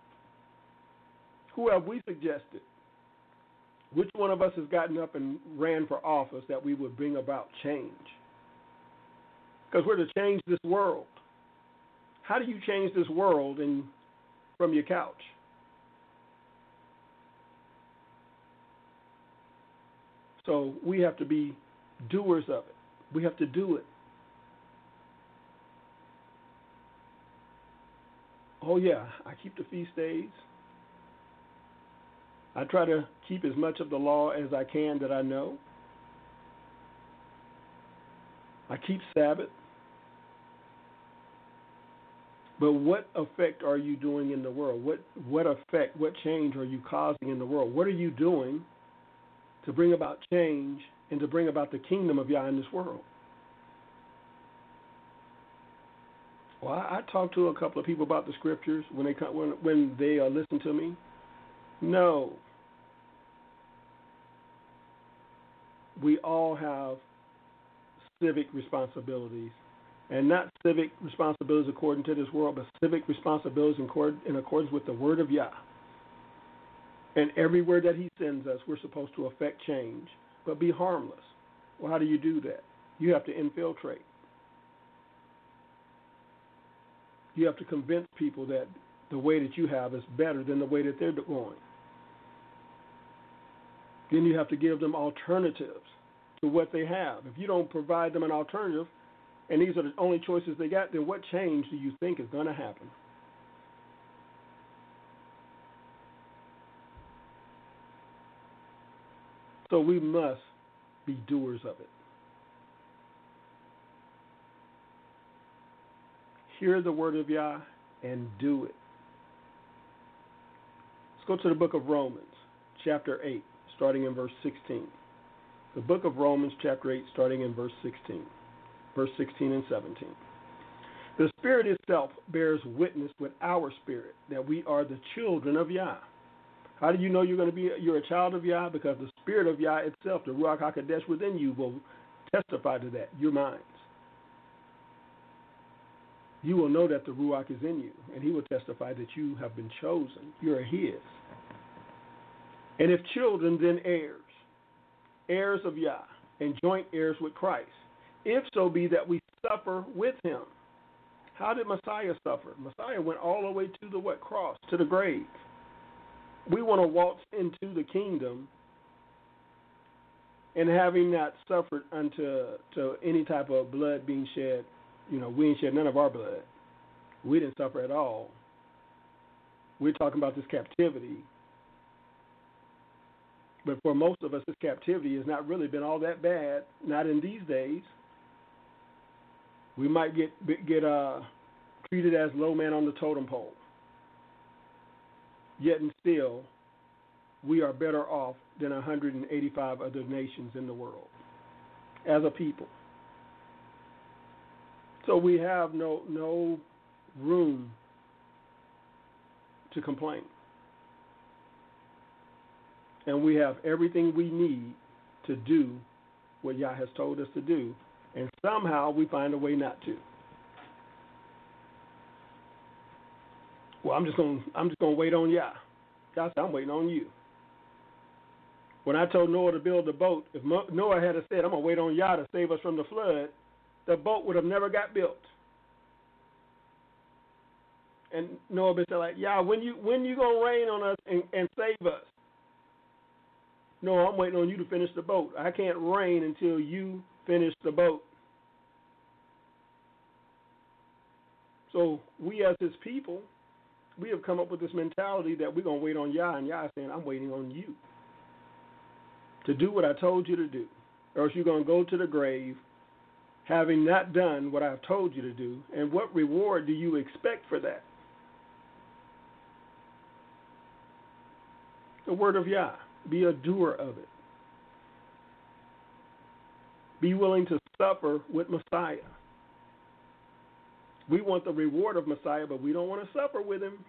Who have we suggested? Which one of us has gotten up and ran for office that we would bring about change? Because we're to change this world. How do you change this world in, from your couch? So we have to be doers of it. We have to do it. Oh, yeah, I keep the feast days. I try to keep as much of the law as I can that I know. I keep Sabbath. But what effect are you doing in the world? What what effect, what change are you causing in the world? What are you doing to bring about change and to bring about the kingdom of Yah in this world? Well, I, I talk to a couple of people about the scriptures when they come, when when they uh, listen to me. No. We all have civic responsibilities, and not civic responsibilities according to this world, but civic responsibilities in, accord, in accordance with the word of Yah. And everywhere that he sends us, we're supposed to affect change, but be harmless. Well, how do you do that? You have to infiltrate. You have to convince people that the way that you have is better than the way that they're going. Then you have to give them alternatives to what they have. If you don't provide them an alternative, and these are the only choices they got, then what change do you think is going to happen? So we must be doers of it. Hear the word of Yah and do it. Let's go to the book of Romans, chapter eight. Starting in verse sixteen. The book of Romans, chapter eight, starting in verse sixteen. Verse sixteen and seventeen. The Spirit itself bears witness with our spirit that we are the children of Yah. How do you know you're going to be, you're a child of Yah? Because the Spirit of Yah itself, the Ruach HaKodesh within you, will testify to that, your minds. You will know that the Ruach is in you, and he will testify that you have been chosen. You're his. And if children, then heirs, heirs of Yah, and joint heirs with Christ, if so be that we suffer with him. How did Messiah suffer? Messiah went all the way to the what? Cross, to the grave. We want to waltz into the kingdom and having not suffered unto to any type of blood being shed. You know, we ain't shed none of our blood. We didn't suffer at all. We're talking about this captivity. But for most of us, this captivity has not really been all that bad, not in these days. We might get get uh, treated as low man on the totem pole. Yet and still, we are better off than one hundred eighty-five other nations in the world as a people. So we have no no room to complain. And we have everything we need to do what Yah has told us to do, and somehow we find a way not to. Well, I'm just going I'm just going to wait on Yah. God said, I'm waiting on you. When I told Noah to build the boat, if Noah had said, I'm going to wait on Yah to save us from the flood, the boat would have never got built. And Noah been saying, like, Yah, when you when you going to rain on us and, and save us? No, I'm waiting on you to finish the boat. I can't rain until you finish the boat. So we as his people, we have come up with this mentality that we're going to wait on Yah, and Yah is saying, I'm waiting on you to do what I told you to do, or else you're going to go to the grave having not done what I've told you to do. And what reward do you expect for that? The word of Yah. Be a doer of it. Be willing to suffer with Messiah. We want the reward of Messiah, but we don't want to suffer with him.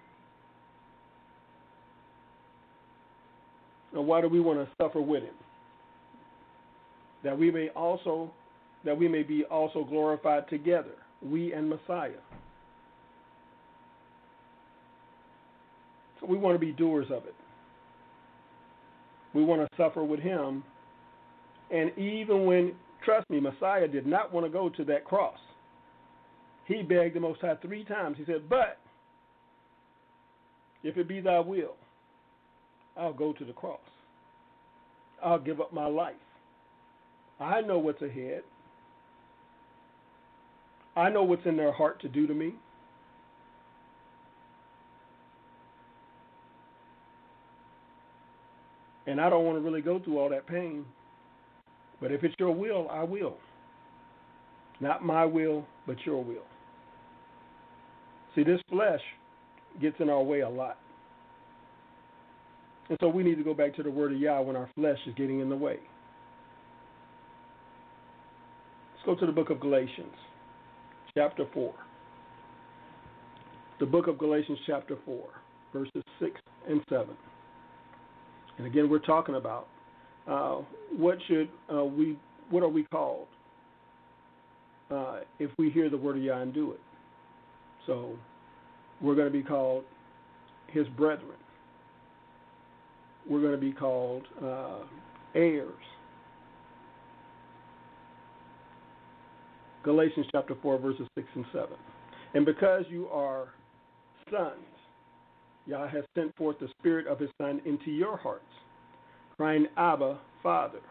Now, why do we want to suffer with him? That we may also, that we may be also glorified together, we and Messiah. So we want to be doers of it. We want to suffer with him. And even when, trust me, Messiah did not want to go to that cross. He begged the Most High three times. He said, but if it be thy will, I'll go to the cross. I'll give up my life. I know what's ahead. I know what's in their heart to do to me. And I don't want to really go through all that pain. But if it's your will, I will. Not my will, but your will. See, this flesh gets in our way a lot. And so we need to go back to the word of Yah when our flesh is getting in the way. Let's go to the book of Galatians, chapter four. The book of Galatians, chapter four, verses six and seven. And again, we're talking about uh, what should uh, we, what are we called uh, if we hear the word of Yah and do it? So we're going to be called his brethren. We're going to be called uh, heirs. Galatians chapter four, verses six and seven. And because you are sons, Yah has sent forth the Spirit of his Son into your hearts, crying, Abba, Father.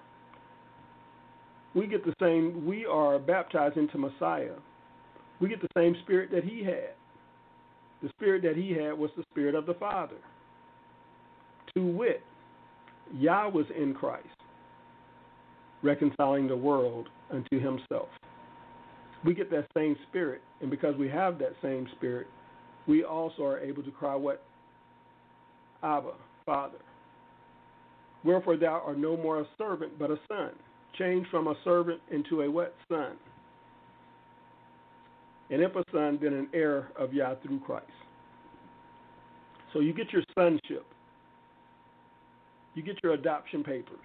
We get the same, we are baptized into Messiah. We get the same Spirit that he had. The Spirit that he had was the Spirit of the Father. To wit, Yah was in Christ, reconciling the world unto himself. We get that same Spirit, and because we have that same Spirit, we also are able to cry what? Abba, Father. Wherefore thou art no more a servant, but a son. Changed from a servant into a what? Son. And if a son, then an heir of Yah through Christ. So you get your sonship. You get your adoption papers.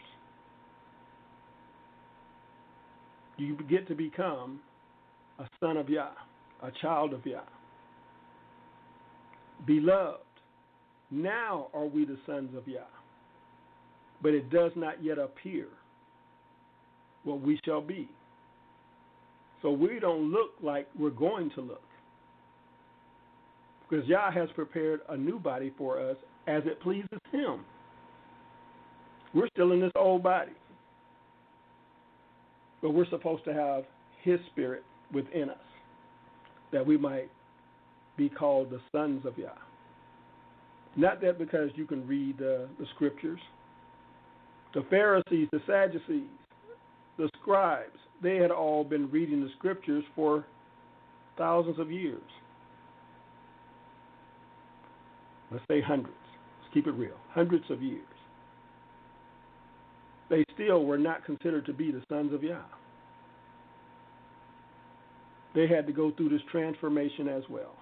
You get to become a son of Yah, a child of Yah. Beloved, now are we the sons of Yah, but it does not yet appear what we shall be. So we don't look like we're going to look, because Yah has prepared a new body for us as it pleases him. We're still in this old body, but we're supposed to have his spirit within us, that we might be called the sons of Yah. Not that because you can read the, the scriptures. The Pharisees, the Sadducees, the scribes, they had all been reading the scriptures for thousands of years. Let's say hundreds. Let's keep it real. Hundreds of years. They still were not considered to be the sons of Yah. They had to go through this transformation as well.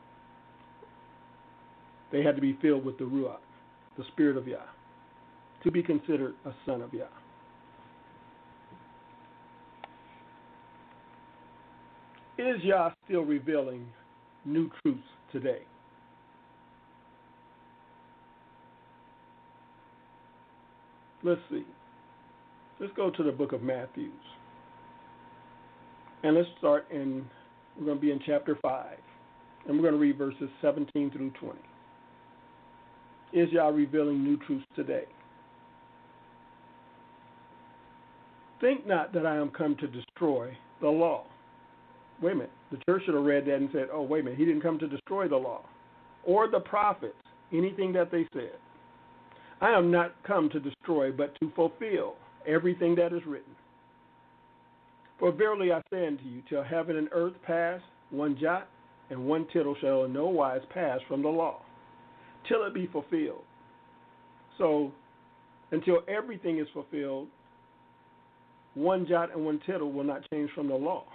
They had to be filled with the Ruach, the Spirit of Yah, to be considered a son of Yah. Is Yah still revealing new truths today? Let's see. Let's go to the book of Matthew. And let's start in, we're going to be in chapter five. And we're going to read verses seventeen through twenty. Is Yah revealing new truths today? Think not that I am come to destroy the law. Wait a minute. The church should have read that and said, oh, wait a minute. He didn't come to destroy the law or the prophets, anything that they said. I am not come to destroy, but to fulfill everything that is written. For verily I say unto you, till heaven and earth pass, one jot and one tittle shall in no wise pass from the law, till it be fulfilled. So, until everything is fulfilled, one jot and one tittle will not change from the law.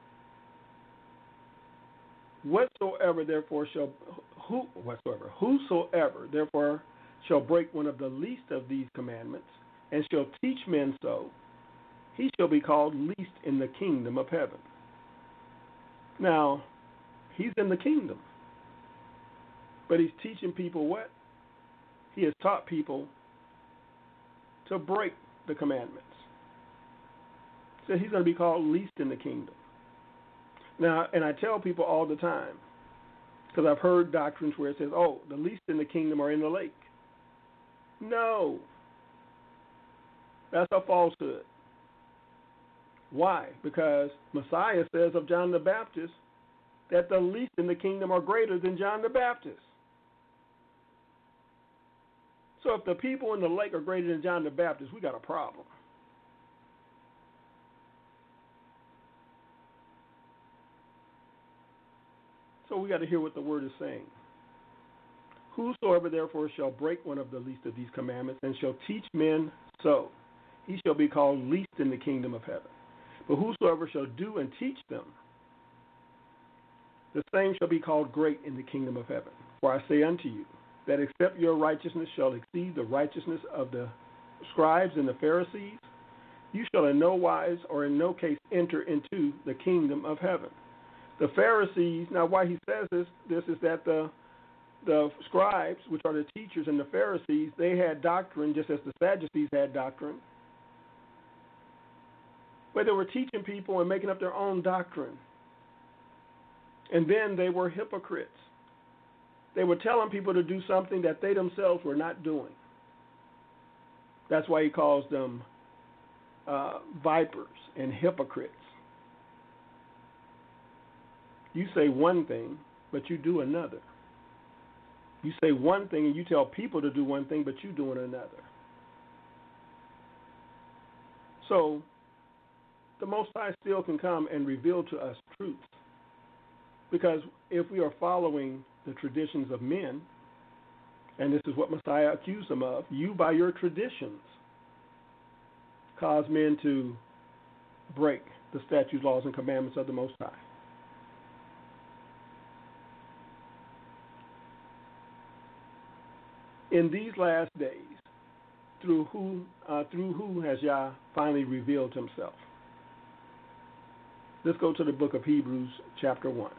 Whatsoever therefore shall who whatsoever whosoever therefore shall break one of the least of these commandments, and shall teach men so, he shall be called least in the kingdom of heaven. Now, he's in the kingdom, but he's teaching people what? He has taught people to break the commandments. So he's going to be called least in the kingdom. Now, and I tell people all the time, because I've heard doctrines where it says, oh, the least in the kingdom are in the lake. No. That's a falsehood. Why? Because Messiah says of John the Baptist that the least in the kingdom are greater than John the Baptist. So if the people in the lake are greater than John the Baptist, we got a problem. So we got to hear what the word is saying. Whosoever therefore shall break one of the least of these commandments and shall teach men so, he shall be called least in the kingdom of heaven. But whosoever shall do and teach them, the same shall be called great in the kingdom of heaven. For I say unto you, that except your righteousness shall exceed the righteousness of the scribes and the Pharisees, you shall in no wise or in no case enter into the kingdom of heaven. The Pharisees, now why he says this, this is that the the scribes, which are the teachers, and the Pharisees, they had doctrine just as the Sadducees had doctrine. But they were teaching people and making up their own doctrine. And then they were hypocrites. They were telling people to do something that they themselves were not doing. That's why he calls them uh, vipers and hypocrites. You say one thing, but you do another. You say one thing and you tell people to do one thing, but you're doing another. So the Most High still can come and reveal to us truth. Because if we are following the traditions of men, and this is what Messiah accused them of, you by your traditions cause men to break the statutes, laws, and commandments of the Most High. In these last days, through who uh, through who has Yah finally revealed himself? Let's go to the book of Hebrews, chapter one.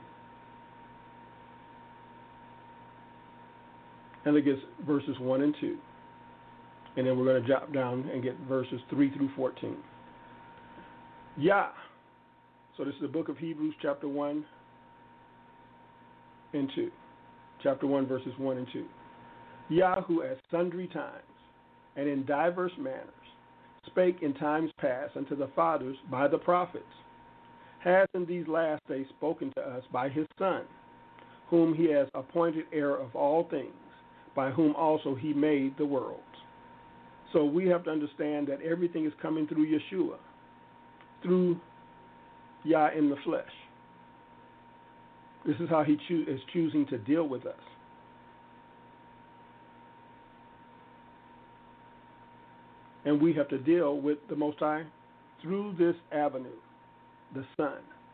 And it gets verses one and two. And then we're going to drop down and get verses three through fourteen. Yah. So this is the book of Hebrews, chapter one and two. Chapter one, verses one and two. Yah, who at sundry times and in diverse manners spake in times past unto the fathers by the prophets, has in these last days spoken to us by his Son, whom he has appointed heir of all things, by whom also he made the worlds. So we have to understand that everything is coming through Yeshua, through Yah in the flesh. This is how he choo- is choosing to deal with us. And we have to deal with the Most High through this avenue, the Son.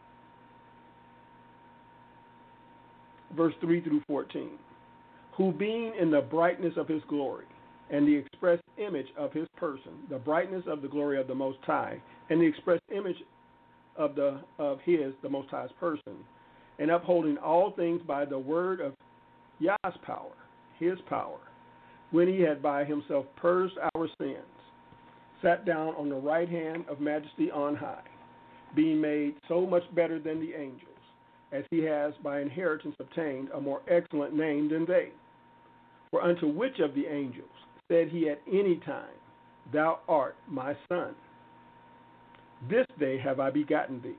Verse three through fourteen. Who being in the brightness of his glory and the express image of his person, the brightness of the glory of the Most High, and the express image of the of his, the Most High's person, and upholding all things by the word of Yah's power, his power, when he had by himself purged our sins, sat down on the right hand of majesty on high, being made so much better than the angels, as he has by inheritance obtained a more excellent name than they. For unto which of the angels said he at any time, Thou art my son? This day have I begotten thee.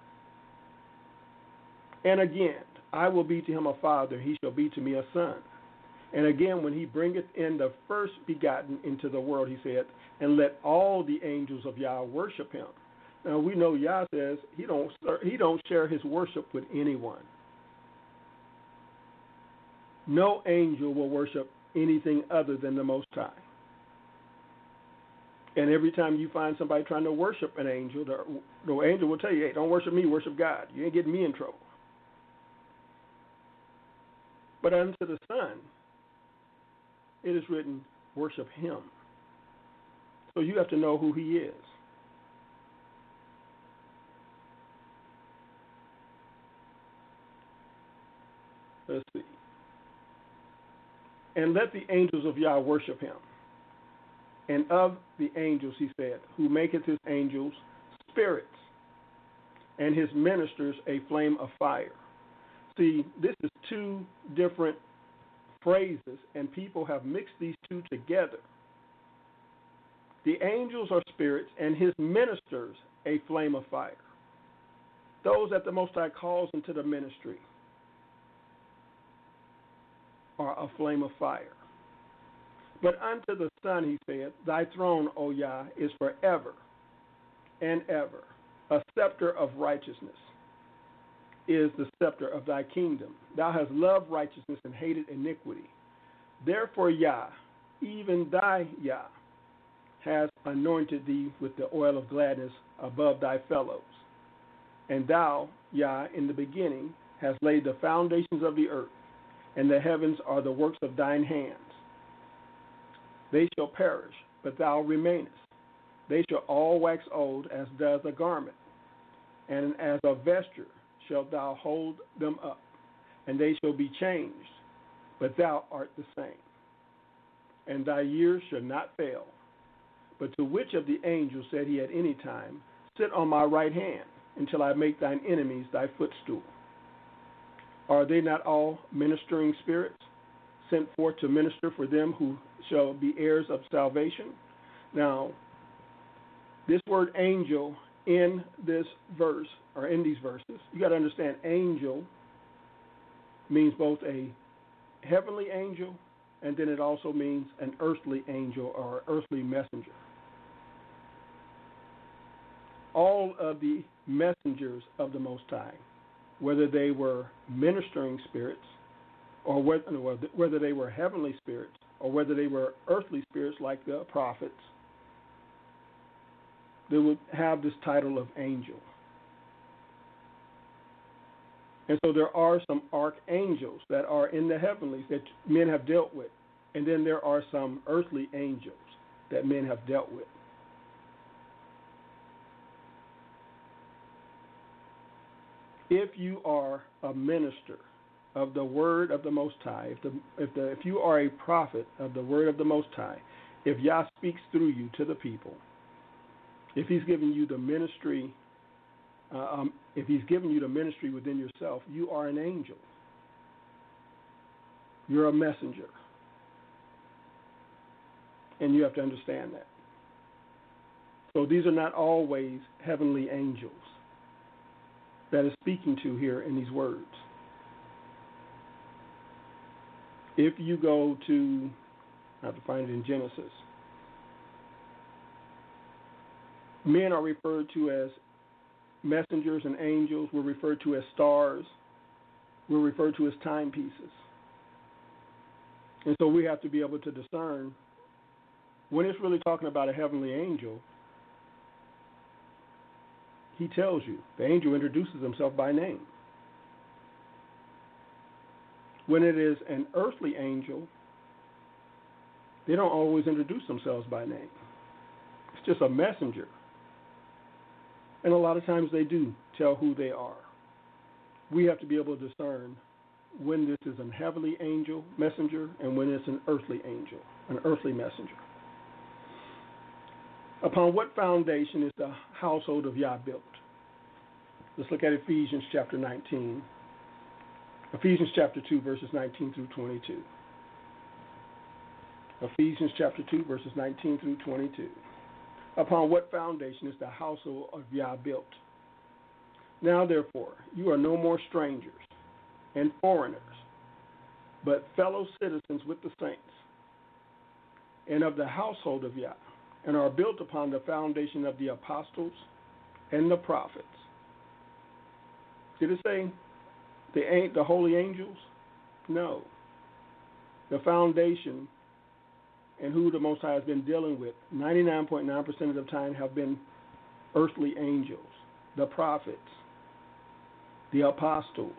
And again, I will be to him a father, he shall be to me a son. And again, when he bringeth in the first begotten into the world, he said, and let all the angels of Yah worship him. Now we know Yah says he don't he don't share his worship with anyone. No angel will worship anything other than the Most High. And every time you find somebody trying to worship an angel, the, the angel will tell you, hey, don't worship me, worship God. You ain't getting me in trouble. But unto the Son, it is written, worship him. So you have to know who he is. Let's see. And let the angels of Yah worship him. And of the angels, he said, who maketh his angels spirits, and his ministers a flame of fire. See, this is two different phrases, and people have mixed these two together. The angels are spirits, and his ministers a flame of fire. Those that the Most High calls into the ministry are a flame of fire. But unto the Son, he said, Thy throne, O Yah, is forever and ever. A scepter of righteousness is the scepter of thy kingdom. Thou hast loved righteousness and hated iniquity. Therefore, Yah, even thy Yah, has anointed thee with the oil of gladness above thy fellows. And thou, Yah, in the beginning, hast laid the foundations of the earth, and the heavens are the works of thine hands. They shall perish, but thou remainest. They shall all wax old as does a garment, and as a vesture shalt thou hold them up, and they shall be changed, but thou art the same. And thy years shall not fail. But to which of the angels said he at any time, Sit on my right hand, until I make thine enemies thy footstool? Are they not all ministering spirits, sent forth to minister for them who shall be heirs of salvation? Now, this word angel in this verse, or in these verses, you got to understand angel means both a heavenly angel, and then it also means an earthly angel or earthly messenger. All of the messengers of the Most High, whether they were ministering spirits, or whether, whether they were heavenly spirits, or whether they were earthly spirits like the prophets, they would have this title of angel. And so there are some archangels that are in the heavenlies that men have dealt with. And then there are some earthly angels that men have dealt with. If you are a minister of the word of the Most High, if, the, if, the, if you are a prophet of the word of the Most High, if Yah speaks through you to the people, if he's giving you the ministry, uh, um, if he's giving you the ministry within yourself, you are an angel. You're a messenger. And you have to understand that. So these are not always heavenly angels that is speaking to here in these words. If you go to, I have to find it in Genesis, men are referred to as messengers, and angels were referred to as stars, were referred to as timepieces. And so we have to be able to discern when it's really talking about a heavenly angel. He tells you, the angel introduces himself by name. When it is an earthly angel, they don't always introduce themselves by name. It's just a messenger. And a lot of times they do tell who they are. We have to be able to discern when this is a heavenly angel messenger and when it's an earthly angel, an earthly messenger. Upon what foundation is the household of Yah built? Let's look at Ephesians chapter nineteen. Ephesians chapter two, verses nineteen through twenty-two. Ephesians chapter two, verses nineteen through twenty-two. Upon what foundation is the household of Yah built? Now, therefore, you are no more strangers and foreigners, but fellow citizens with the saints and of the household of Yah, and are built upon the foundation of the apostles and the prophets. Did it say the, the holy angels? No. The foundation and who the Most High has been dealing with, ninety-nine point nine percent of the time have been earthly angels, the prophets, the apostles.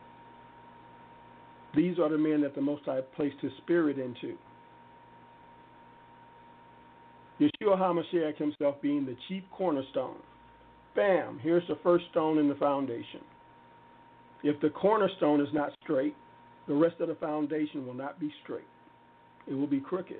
These are the men that the Most High placed His Spirit into. Yeshua HaMashiach himself being the chief cornerstone. Bam, here's the first stone in the foundation. If the cornerstone is not straight, the rest of the foundation will not be straight. It will be crooked.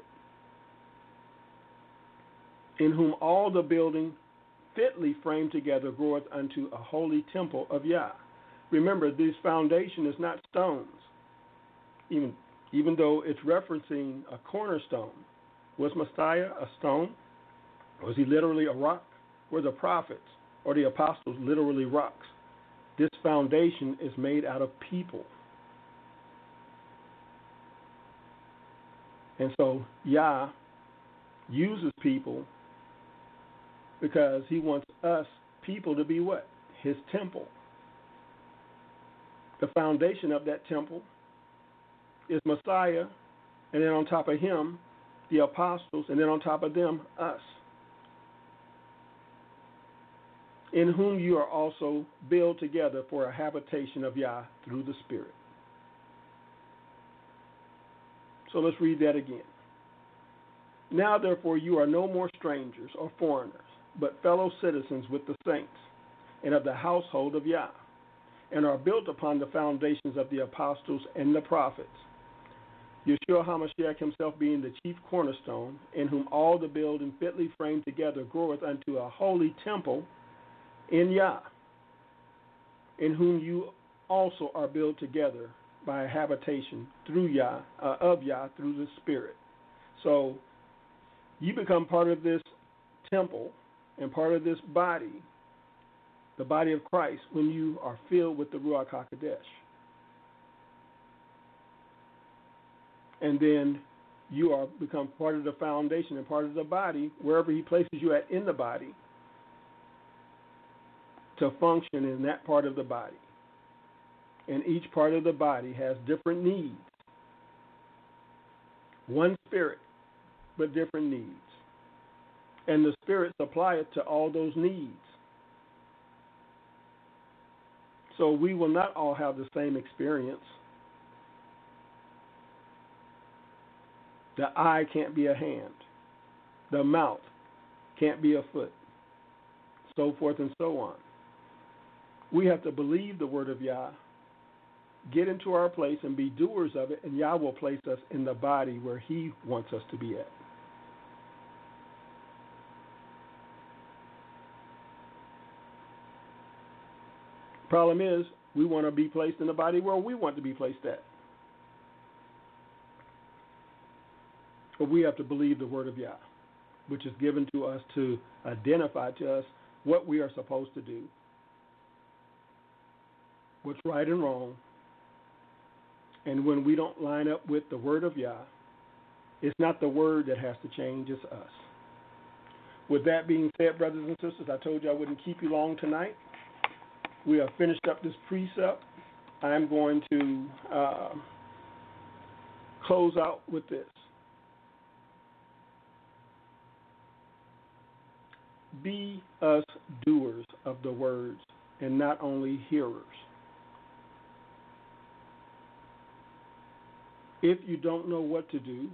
In whom all the building fitly framed together groweth unto a holy temple of Yah. Remember, this foundation is not stones. Even, even though it's referencing a cornerstone. Was Messiah a stone? Was he literally a rock? Were the prophets or the apostles literally rocks? This foundation is made out of people. And so Yah uses people because he wants us people to be what? His temple. The foundation of that temple is Messiah, and then on top of him, the apostles, and then on top of them, us. In whom you are also built together for a habitation of Yah through the Spirit. So let's read that again. Now, therefore, you are no more strangers or foreigners, but fellow citizens with the saints and of the household of Yah, and are built upon the foundations of the apostles and the prophets, Yeshua HaMashiach himself being the chief cornerstone, in whom all the building fitly framed together groweth unto a holy temple in Yah, in whom you also are built together by a habitation through Yah, uh, of Yah through the Spirit. So you become part of this temple and part of this body, the body of Christ, when you are filled with the Ruach HaKodesh. And then you are become part of the foundation and part of the body, wherever he places you at in the body, to function in that part of the body. And each part of the body has different needs. One spirit, but different needs. And the Spirit supplieth to all those needs. So we will not all have the same experience. The eye can't be a hand. The mouth can't be a foot. So forth and so on. We have to believe the word of Yah, get into our place and be doers of it, and Yah will place us in the body where he wants us to be at. Problem is, we want to be placed in the body where we want to be placed at. But we have to believe the word of Yah, which is given to us to identify to us what we are supposed to do, what's right and wrong. And when we don't line up with the word of Yah, it's not the word that has to change, it's us. With that being said, brothers and sisters, I told you I wouldn't keep you long tonight. We have finished up this precept. I'm going to uh, close out with this. Be us doers of the words and not only hearers. If you don't know what to do,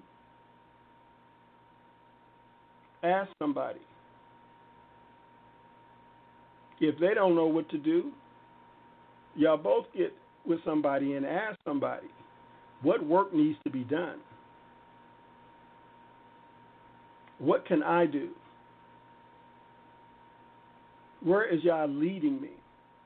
ask somebody. If they don't know what to do, y'all both get with somebody and ask somebody what work needs to be done. What can I do? Where is y'all leading me?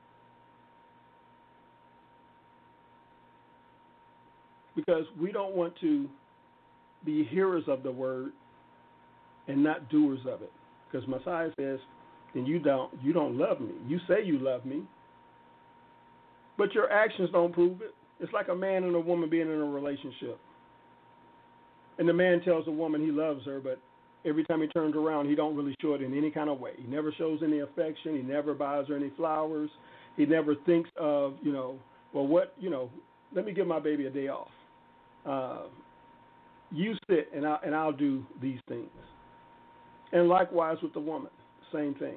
Because we don't want to be hearers of the word and not doers of it. Because Messiah says, then you don't you don't love me. You say you love me, but your actions don't prove it. It's like a man and a woman being in a relationship. And the man tells the woman he loves her, but every time he turns around, he don't really show it in any kind of way. He never shows any affection. He never buys her any flowers. He never thinks of, you know, well, what, you know, let me give my baby a day off. Uh, you sit and, I, and I'll do these things. And likewise with the woman, same thing.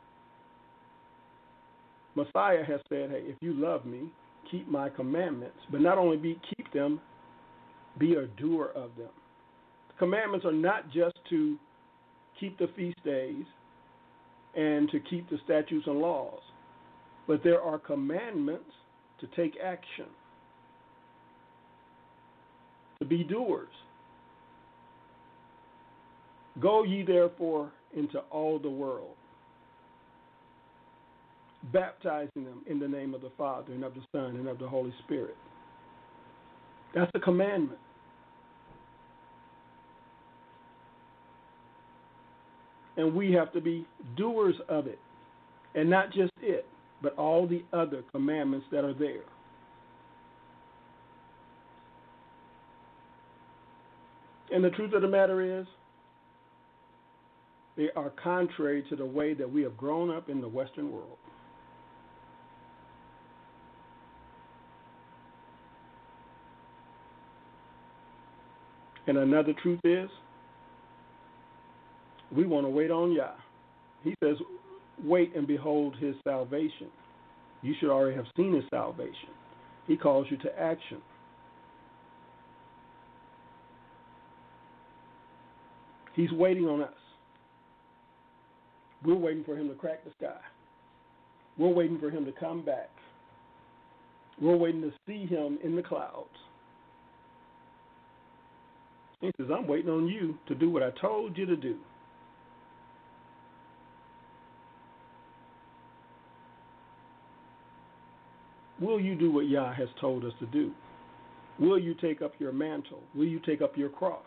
Messiah has said, hey, if you love me, keep my commandments. But not only be keep them, be a doer of them. The commandments are not just to keep the feast days and to keep the statutes and laws, but there are commandments to take action, to be doers. Go ye therefore into all the world, baptizing them in the name of the Father and of the Son and of the Holy Spirit. That's a commandment. And we have to be doers of it, and not just it, but all the other commandments that are there. And the truth of the matter is, they are contrary to the way that we have grown up in the Western world. And another truth is, we want to wait on Yah. He says, wait and behold his salvation. You should already have seen his salvation. He calls you to action. He's waiting on us. We're waiting for him to crack the sky. We're waiting for him to come back. We're waiting to see him in the clouds. He says, I'm waiting on you to do what I told you to do. Will you do what Yah has told us to do? Will you take up your mantle? Will you take up your cross?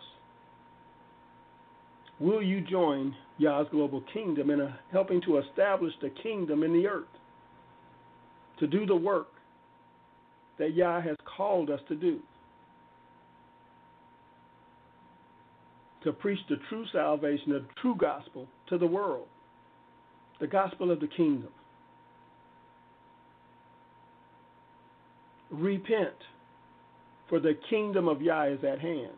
Will you join Yah's global kingdom in a, helping to establish the kingdom in the earth? To do the work that Yah has called us to do. To preach the true salvation, the true gospel to the world. The gospel of the kingdom. Repent, for the kingdom of Yah is at hand.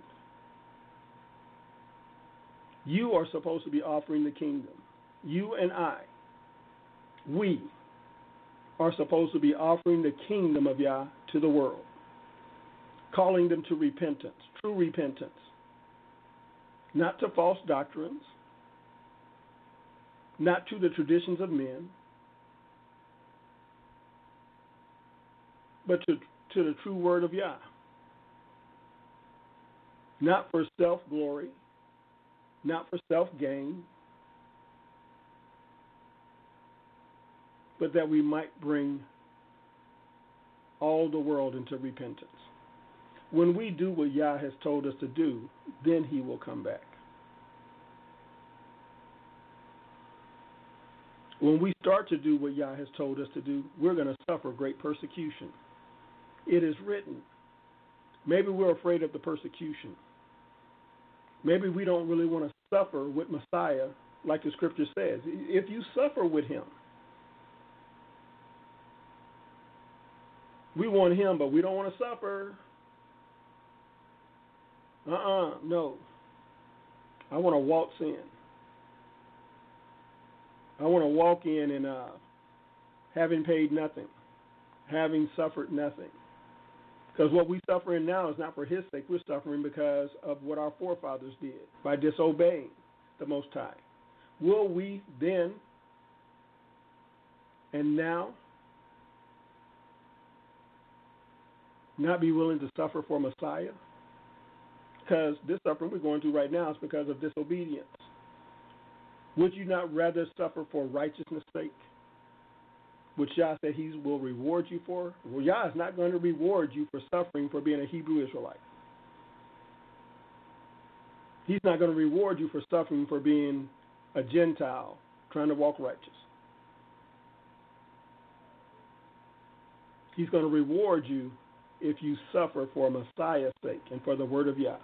You are supposed to be offering the kingdom. You and I, we are supposed to be offering the kingdom of Yah to the world, calling them to repentance, true repentance, not to false doctrines, not to the traditions of men, but to, to the true word of Yah. Not for self-glory, not for self-gain, but that we might bring all the world into repentance. When we do what Yah has told us to do, then he will come back. When we start to do what Yah has told us to do, we're going to suffer great persecution. It is written. Maybe we're afraid of the persecution. Maybe we don't really want to suffer with Messiah like the scripture says. If you suffer with him, we want him, but we don't want to suffer. Uh-uh, no. I want to waltz in. I want to walk in and uh, having paid nothing, having suffered nothing. Because what we're suffering now is not for his sake. We're suffering because of what our forefathers did by disobeying the Most High. Will we then and now not be willing to suffer for Messiah? Because this suffering we're going through right now is because of disobedience. Would you not rather suffer for righteousness' sake, which Yah said he will reward you for? Well, Yah is not going to reward you for suffering for being a Hebrew Israelite. He's not going to reward you for suffering for being a Gentile trying to walk righteous. He's going to reward you if you suffer for Messiah's sake and for the word of Yah.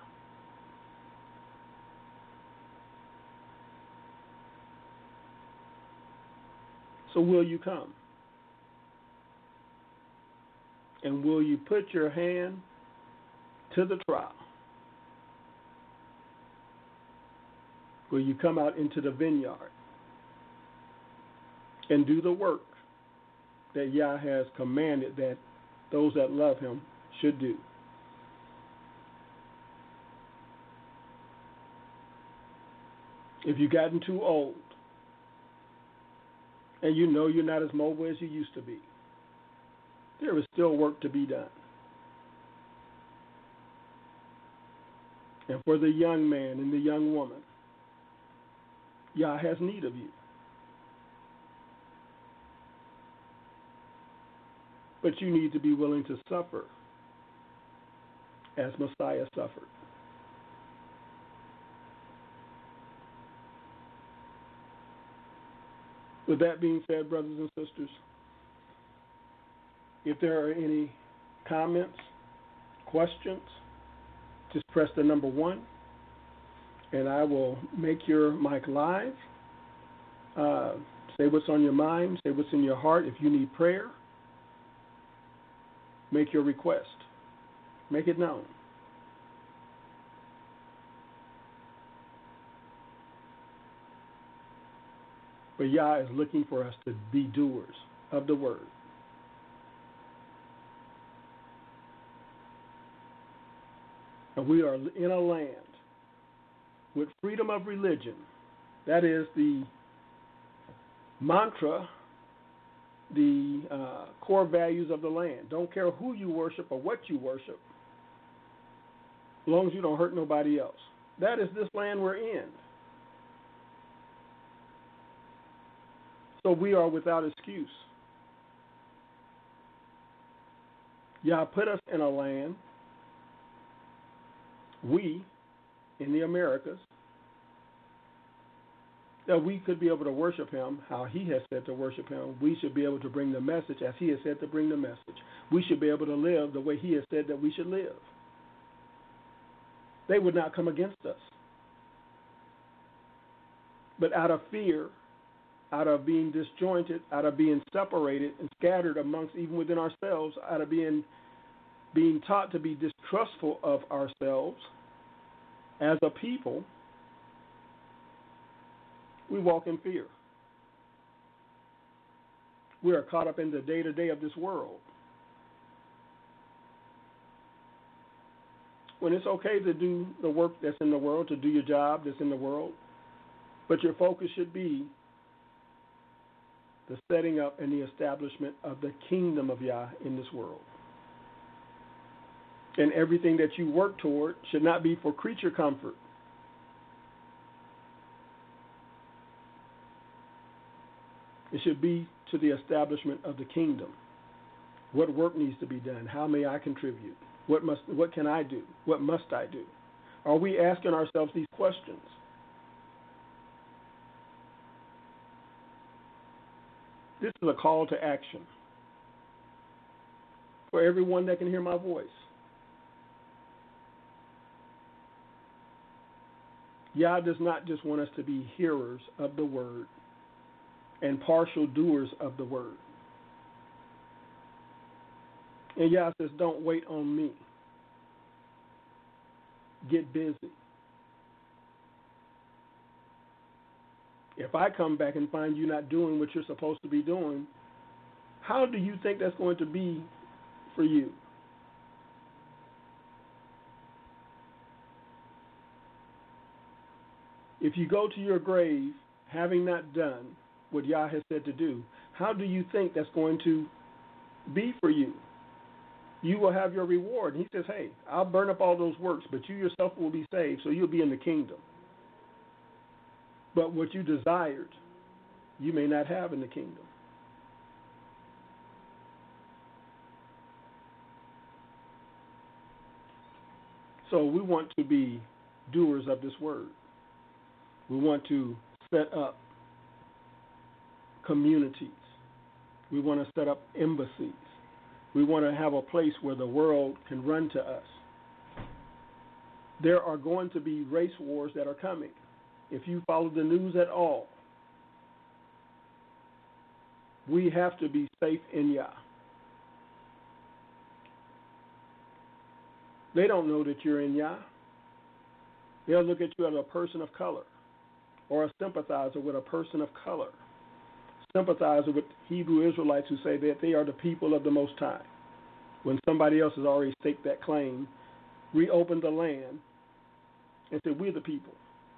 So will you come? And will you put your hand to the trial? Will you come out into the vineyard and do the work that Yah has commanded that those that love him should do? If you've gotten too old and you know you're not as mobile as you used to be, there is still work to be done. And for the young man and the young woman, Yah has need of you. But you need to be willing to suffer as Messiah suffered. With that being said, brothers and sisters, if there are any comments, questions, just press the number one, and I will make your mic live. Uh, say what's on your mind, say what's in your heart. If you need prayer, make your request. Make it known. But Yah is looking for us to be doers of the word. And we are in a land with freedom of religion. That is the mantra, the uh, core values of the land. Don't care who you worship or what you worship, as long as you don't hurt nobody else. That is this land we're in. So we are without excuse. Yah put us in a land, we, in the Americas, that we could be able to worship him how he has said to worship him. We should be able to bring the message as he has said to bring the message. We should be able to live the way he has said that we should live. They would not come against us. But out of fear, out of being disjointed, out of being separated and scattered amongst even within ourselves, out of being being taught to be distrustful of ourselves as a people, we walk in fear. We are caught up in the day-to-day of this world. When it's okay to do the work that's in the world, to do your job that's in the world, but your focus should be the setting up and the establishment of the kingdom of Yah in this world. And everything that you work toward should not be for creature comfort. It should be to the establishment of the kingdom. What work needs to be done? How may I contribute? What must, what can I do? What must I do? Are we asking ourselves these questions? This is a call to action for everyone that can hear my voice. Yah does not just want us to be hearers of the word and partial doers of the word. And Yah says, don't wait on me. Get busy. If I come back and find you not doing what you're supposed to be doing, how do you think that's going to be for you? If you go to your grave having not done what Yah has said to do, how do you think that's going to be for you? You will have your reward. He says, hey, I'll burn up all those works, but you yourself will be saved, so you'll be in the kingdom. But what you desired, you may not have in the kingdom. So we want to be doers of this word. We want to set up communities. We want to set up embassies. We want to have a place where the world can run to us. There are going to be race wars that are coming. If you follow the news at all, we have to be safe in Yah. They don't know that you're in Yah. They'll look at you as a person of color or a sympathizer with a person of color. Sympathizer with Hebrew Israelites who say that they are the people of the Most High. When somebody else has already staked that claim, reopened the land, and said, we're the people.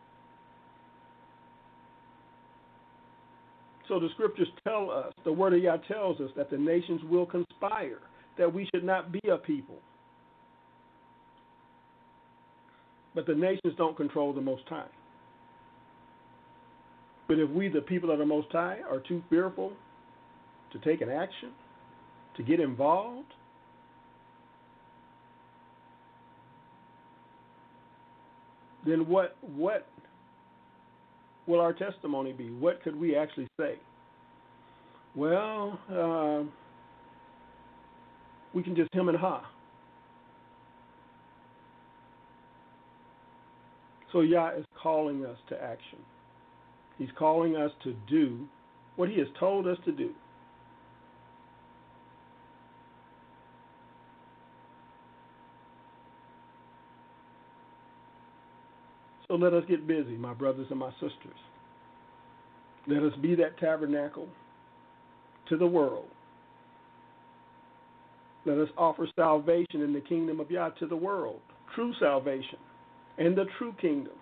So the scriptures tell us, the word of Yah tells us that the nations will conspire, that we should not be a people. But the nations don't control the Most High. But if we, the people of the Most High, are too fearful to take an action, to get involved, then what what will our testimony be? What could we actually say? Well, uh, we can just him and ha. So Yah is calling us to action. He's calling us to do what he has told us to do. So let us get busy, my brothers and my sisters. Let us be that tabernacle to the world. Let us offer salvation in the kingdom of Yah to the world, true salvation and the true kingdom.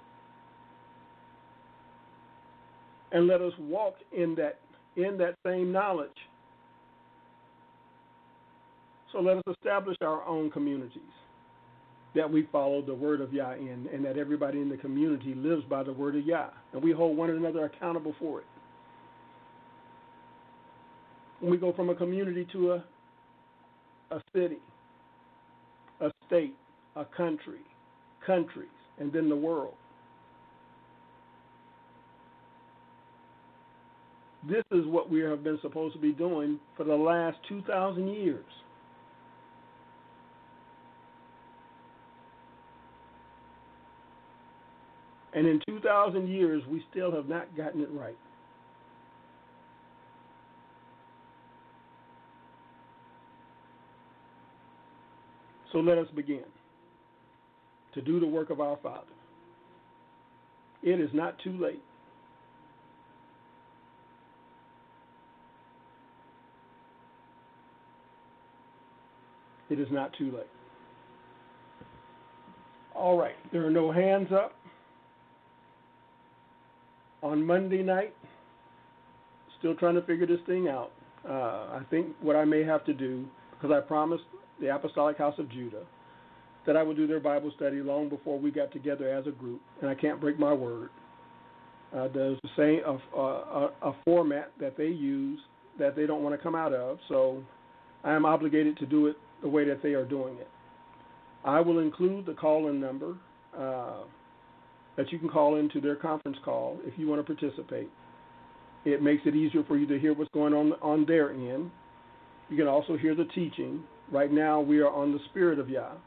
And let us walk in that in that same knowledge. So let us establish our own communities that we follow the word of Yah in, and that everybody in the community lives by the word of Yah, and we hold one another accountable for it. When we go from a community to a a city, a state, a country, countries, and then the world. This is what we have been supposed to be doing for the last two thousand years. And in two thousand years, we still have not gotten it right. So let us begin to do the work of our Father. It is not too late. It is not too late. All right, there are no hands up. On Monday night, still trying to figure this thing out. Uh, I think what I may have to do, because I promised the Apostolic House of Judah that I would do their Bible study long before we got together as a group, and I can't break my word. Uh, there's the same a, a, a format that they use that they don't want to come out of, so I am obligated to do it the way that they are doing it. I will include the call-in number uh, that you can call into their conference call if you want to participate. It makes it easier for you to hear what's going on on their end. You can also hear the teaching. Right now we are on the Spirit of Yah.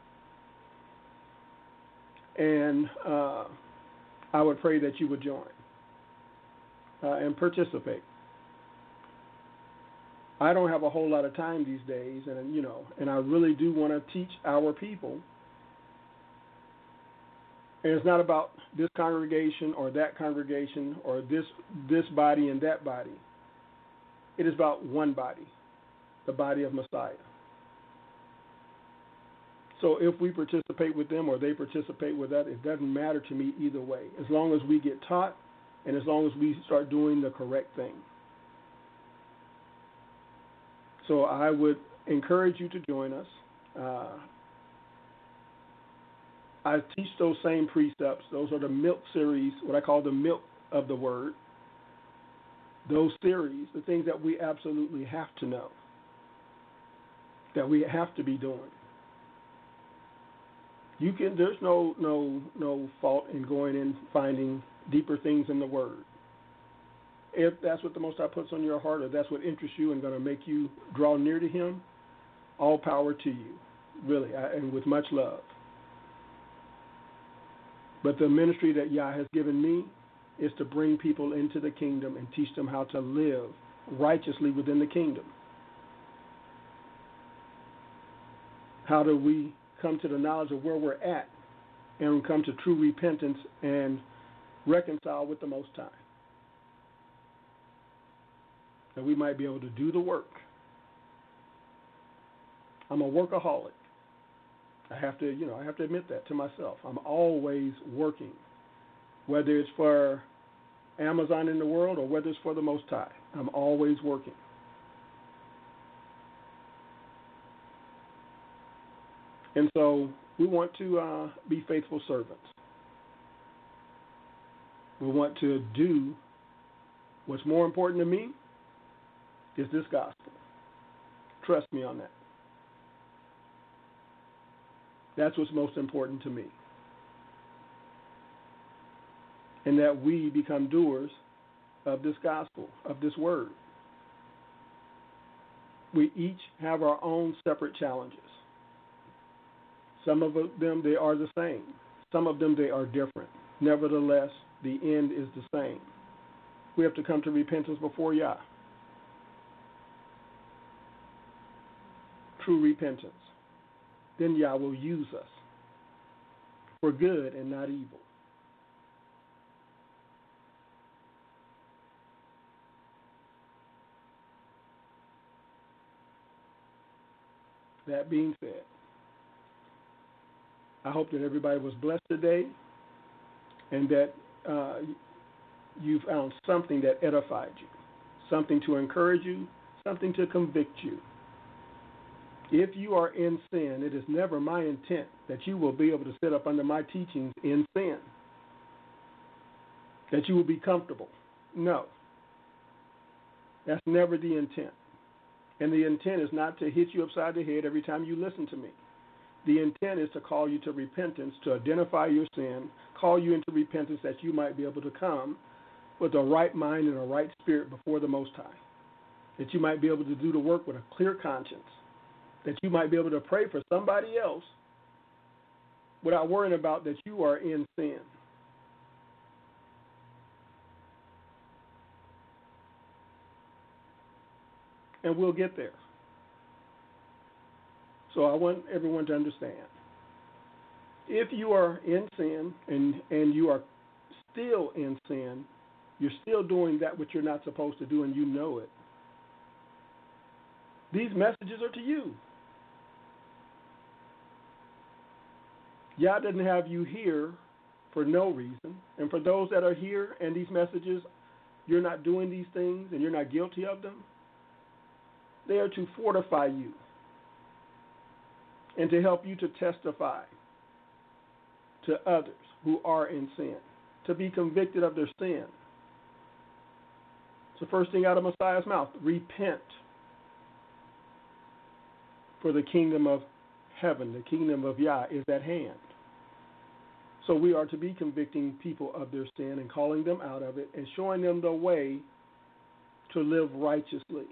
And uh, I would pray that you would join uh, and participate. I don't have a whole lot of time these days, and you know, and I really do want to teach our people. And it's not about this congregation or that congregation or this this body and that body. It is about one body, the body of Messiah. So if we participate with them or they participate with that, it doesn't matter to me either way, as long as we get taught and as long as we start doing the correct thing. So I would encourage you to join us. Uh, I teach those same precepts. Those are the milk series, what I call the milk of the word. Those series, the things that we absolutely have to know, that we have to be doing. You can. There's no no no fault in going and finding deeper things in the Word. If that's what the Most High puts on your heart, or that's what interests you and going to make you draw near to Him, all power to you, really, and with much love. But the ministry that Yah has given me is to bring people into the kingdom and teach them how to live righteously within the kingdom. How do we come to the knowledge of where we're at and come to true repentance and reconcile with the Most High? That we might be able to do the work. I'm a workaholic. I have to, you know, I have to admit that to myself. I'm always working, whether it's for Amazon in the world or whether it's for the Most High. I'm always working. And so we want to uh, be faithful servants. We want to do what's more important to me is this gospel. Trust me on that. That's what's most important to me. And that we become doers of this gospel, of this word. We each have our own separate challenges. Some of them, they are the same. Some of them, they are different. Nevertheless, the end is the same. We have to come to repentance before Yah. True repentance. Then Yah will use us for good and not evil. That being said, I hope that everybody was blessed today and that uh, you found something that edified you, something to encourage you, something to convict you. If you are in sin, it is never my intent that you will be able to sit up under my teachings in sin, that you will be comfortable. No. That's never the intent. And the intent is not to hit you upside the head every time you listen to me. The intent is to call you to repentance, to identify your sin, call you into repentance that you might be able to come with a right mind and a right spirit before the Most High, that you might be able to do the work with a clear conscience, that you might be able to pray for somebody else without worrying about that you are in sin. And we'll get there. So I want everyone to understand. If you are in sin and, and you are still in sin, you're still doing that which you're not supposed to do and you know it. These messages are to you. Yah doesn't have you here for no reason. And for those that are here and these messages, you're not doing these things and you're not guilty of them, they are to fortify you and to help you to testify to others who are in sin, to be convicted of their sin. It's the first thing out of Messiah's mouth, repent. For the kingdom of heaven, the kingdom of Yah, is at hand. So we are to be convicting people of their sin and calling them out of it and showing them the way to live righteously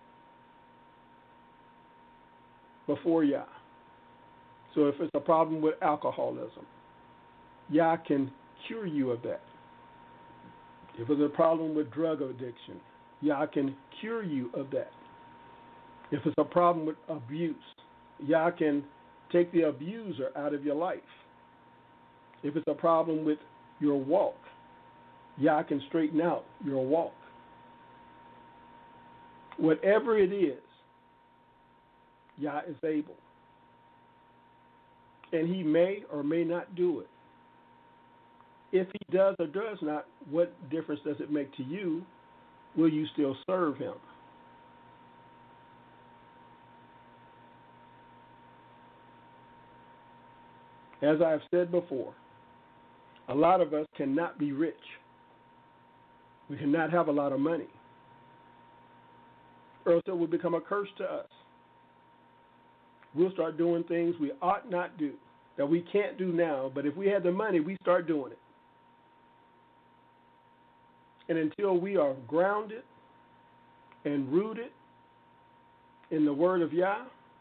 before Yah. So if it's a problem with alcoholism, Yah can cure you of that. If it's a problem with drug addiction, Yah can cure you of that. If it's a problem with abuse, Yah can take the abuser out of your life. If it's a problem with your walk, Yah can straighten out your walk. Whatever it is, Yah is able. And he may or may not do it. If he does or does not, what difference does it make to you? Will you still serve him? As I have said before, a lot of us cannot be rich. We cannot have a lot of money, or else it will become a curse to us. We'll start doing things we ought not do, that we can't do now, but if we had the money, we start doing it. And until we are grounded and rooted in the word of Yah,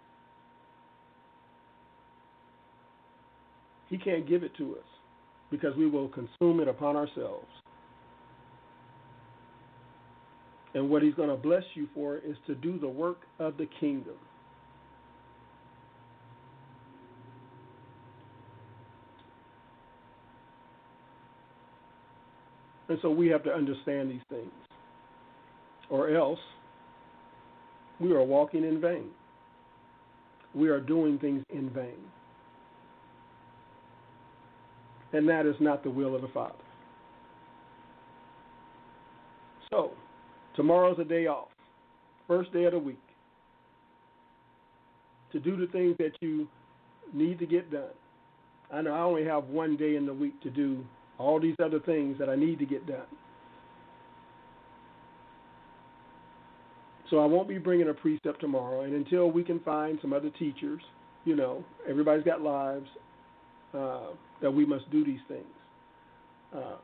he can't give it to us because we will consume it upon ourselves. And what he's going to bless you for is to do the work of the kingdom. And so we have to understand these things, or else we are walking in vain. We are doing things in vain. And that is not the will of the Father. So, tomorrow's a day off, first day of the week, to do the things that you need to get done. I know I only have one day in the week to do all these other things that I need to get done. So I won't be bringing a precept tomorrow, and until we can find some other teachers, you know, everybody's got lives, uh, that we must do these things. Uh,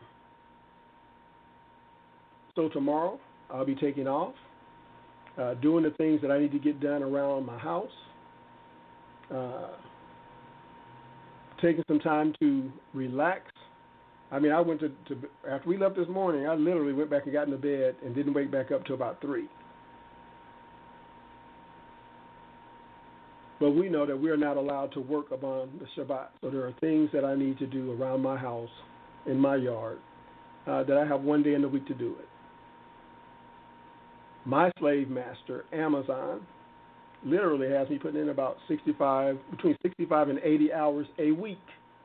so tomorrow I'll be taking off, uh, doing the things that I need to get done around my house, uh, taking some time to relax. I mean, I went to, to, after we left this morning, I literally went back and got in the bed and didn't wake back up till about three. But we know that we are not allowed to work upon the Shabbat. So there are things that I need to do around my house, in my yard, uh, that I have one day in the week to do it. My slave master, Amazon, literally has me putting in about sixty-five, between sixty-five and eighty hours a week.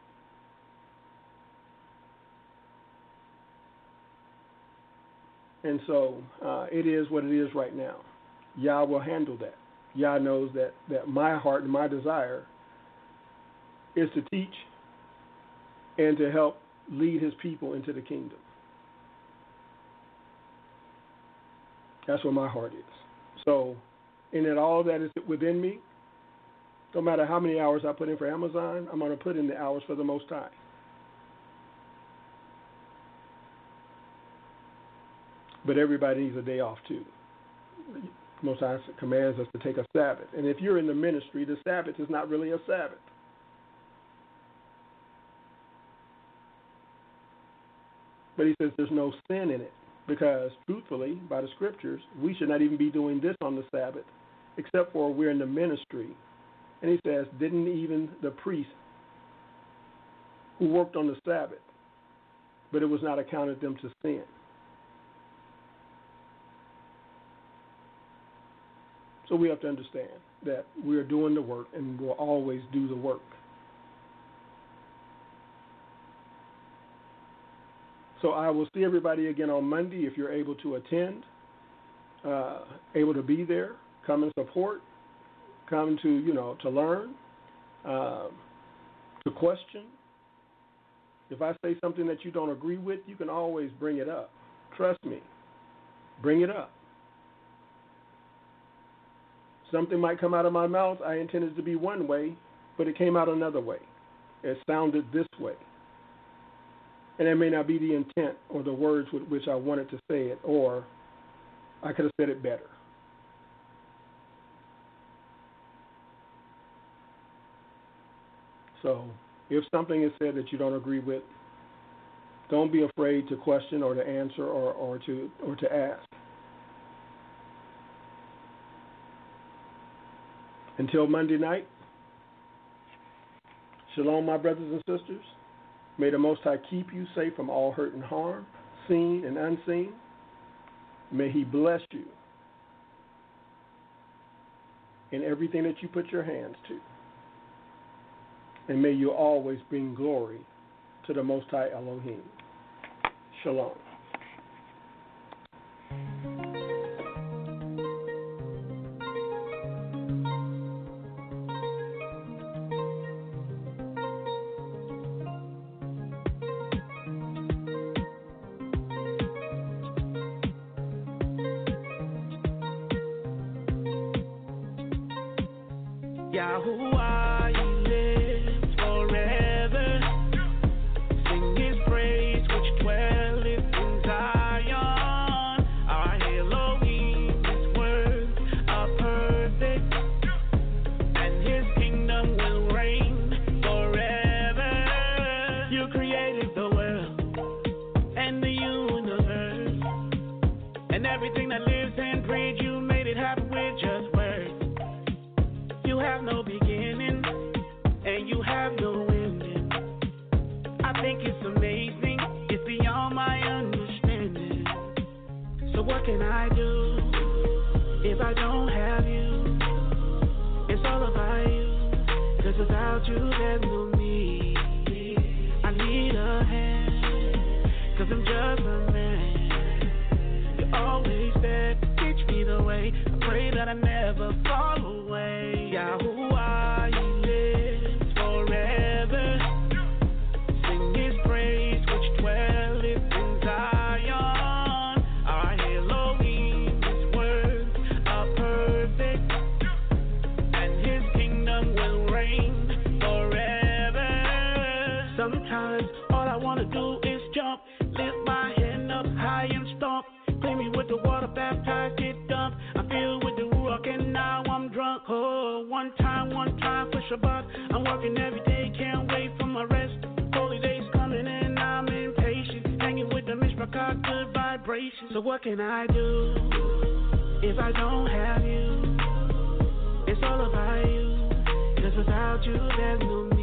And so uh, it is what it is right now. Yah will handle that. Yah knows that, that my heart and my desire is to teach and to help lead his people into the kingdom. That's what my heart is. So, in that all that is within me, no matter how many hours I put in for Amazon, I'm going to put in the hours for the Most High. But everybody needs a day off too. Most High commands us to take a Sabbath. And if you're in the ministry, the Sabbath is not really a Sabbath. But he says there's no sin in it because, truthfully, by the scriptures, we should not even be doing this on the Sabbath, except for we're in the ministry. And he says, didn't even the priest who worked on the Sabbath, but it was not accounted them to sin. So we have to understand that we are doing the work and will always do the work. So I will see everybody again on Monday if you're able to attend, uh, able to be there, come and support, come to, you know, to learn, uh, to question. If I say something that you don't agree with, you can always bring it up. Trust me, bring it up. It's something might come out of my mouth, I intended to be one way, but it came out another way. It sounded this way. And it may not be the intent or the words with which I wanted to say it, or I could have said it better. So if something is said that you don't agree with, don't be afraid to question or to answer or, or to or to ask. Until Monday night, shalom, my brothers and sisters. May the Most High keep you safe from all hurt and harm, seen and unseen. May He bless you in everything that you put your hands to. And may you always bring glory to the Most High Elohim. Shalom. Yahuwah, He lives forever. Sing His praise, which dwelleth in Zion. Our Elohim, His words are perfect, and His kingdom will reign forever. You created the world and the universe, and everything that lives and breathes. You made it happen with just words. You have no beginning, and you have no ending. I think it's amazing, it's beyond my understanding. So what can I do if I don't have you? It's all about you, 'cause without you there's no me. I need a hand, 'cause I'm just a man. You're always there to teach me the way. I pray that I never fall away. Yahuwah, He lives forever. Sing His praise, which dwelleth in Zion. Our Elohim, His words are perfect, and His kingdom will reign forever. Sometimes all I want to do is jump, lift my hand up high and stomp. Clean me with the water, baptize, get dumped. I feel with the Ruach and now I'm drunk. Oh, one time, one time for Shabbat. I'm working every day, can't wait for my rest. Holy days coming and I'm impatient. Hanging with the Mishpachah, good vibrations. So what can I do if I don't have you? It's all about you, 'cause without you there's no me.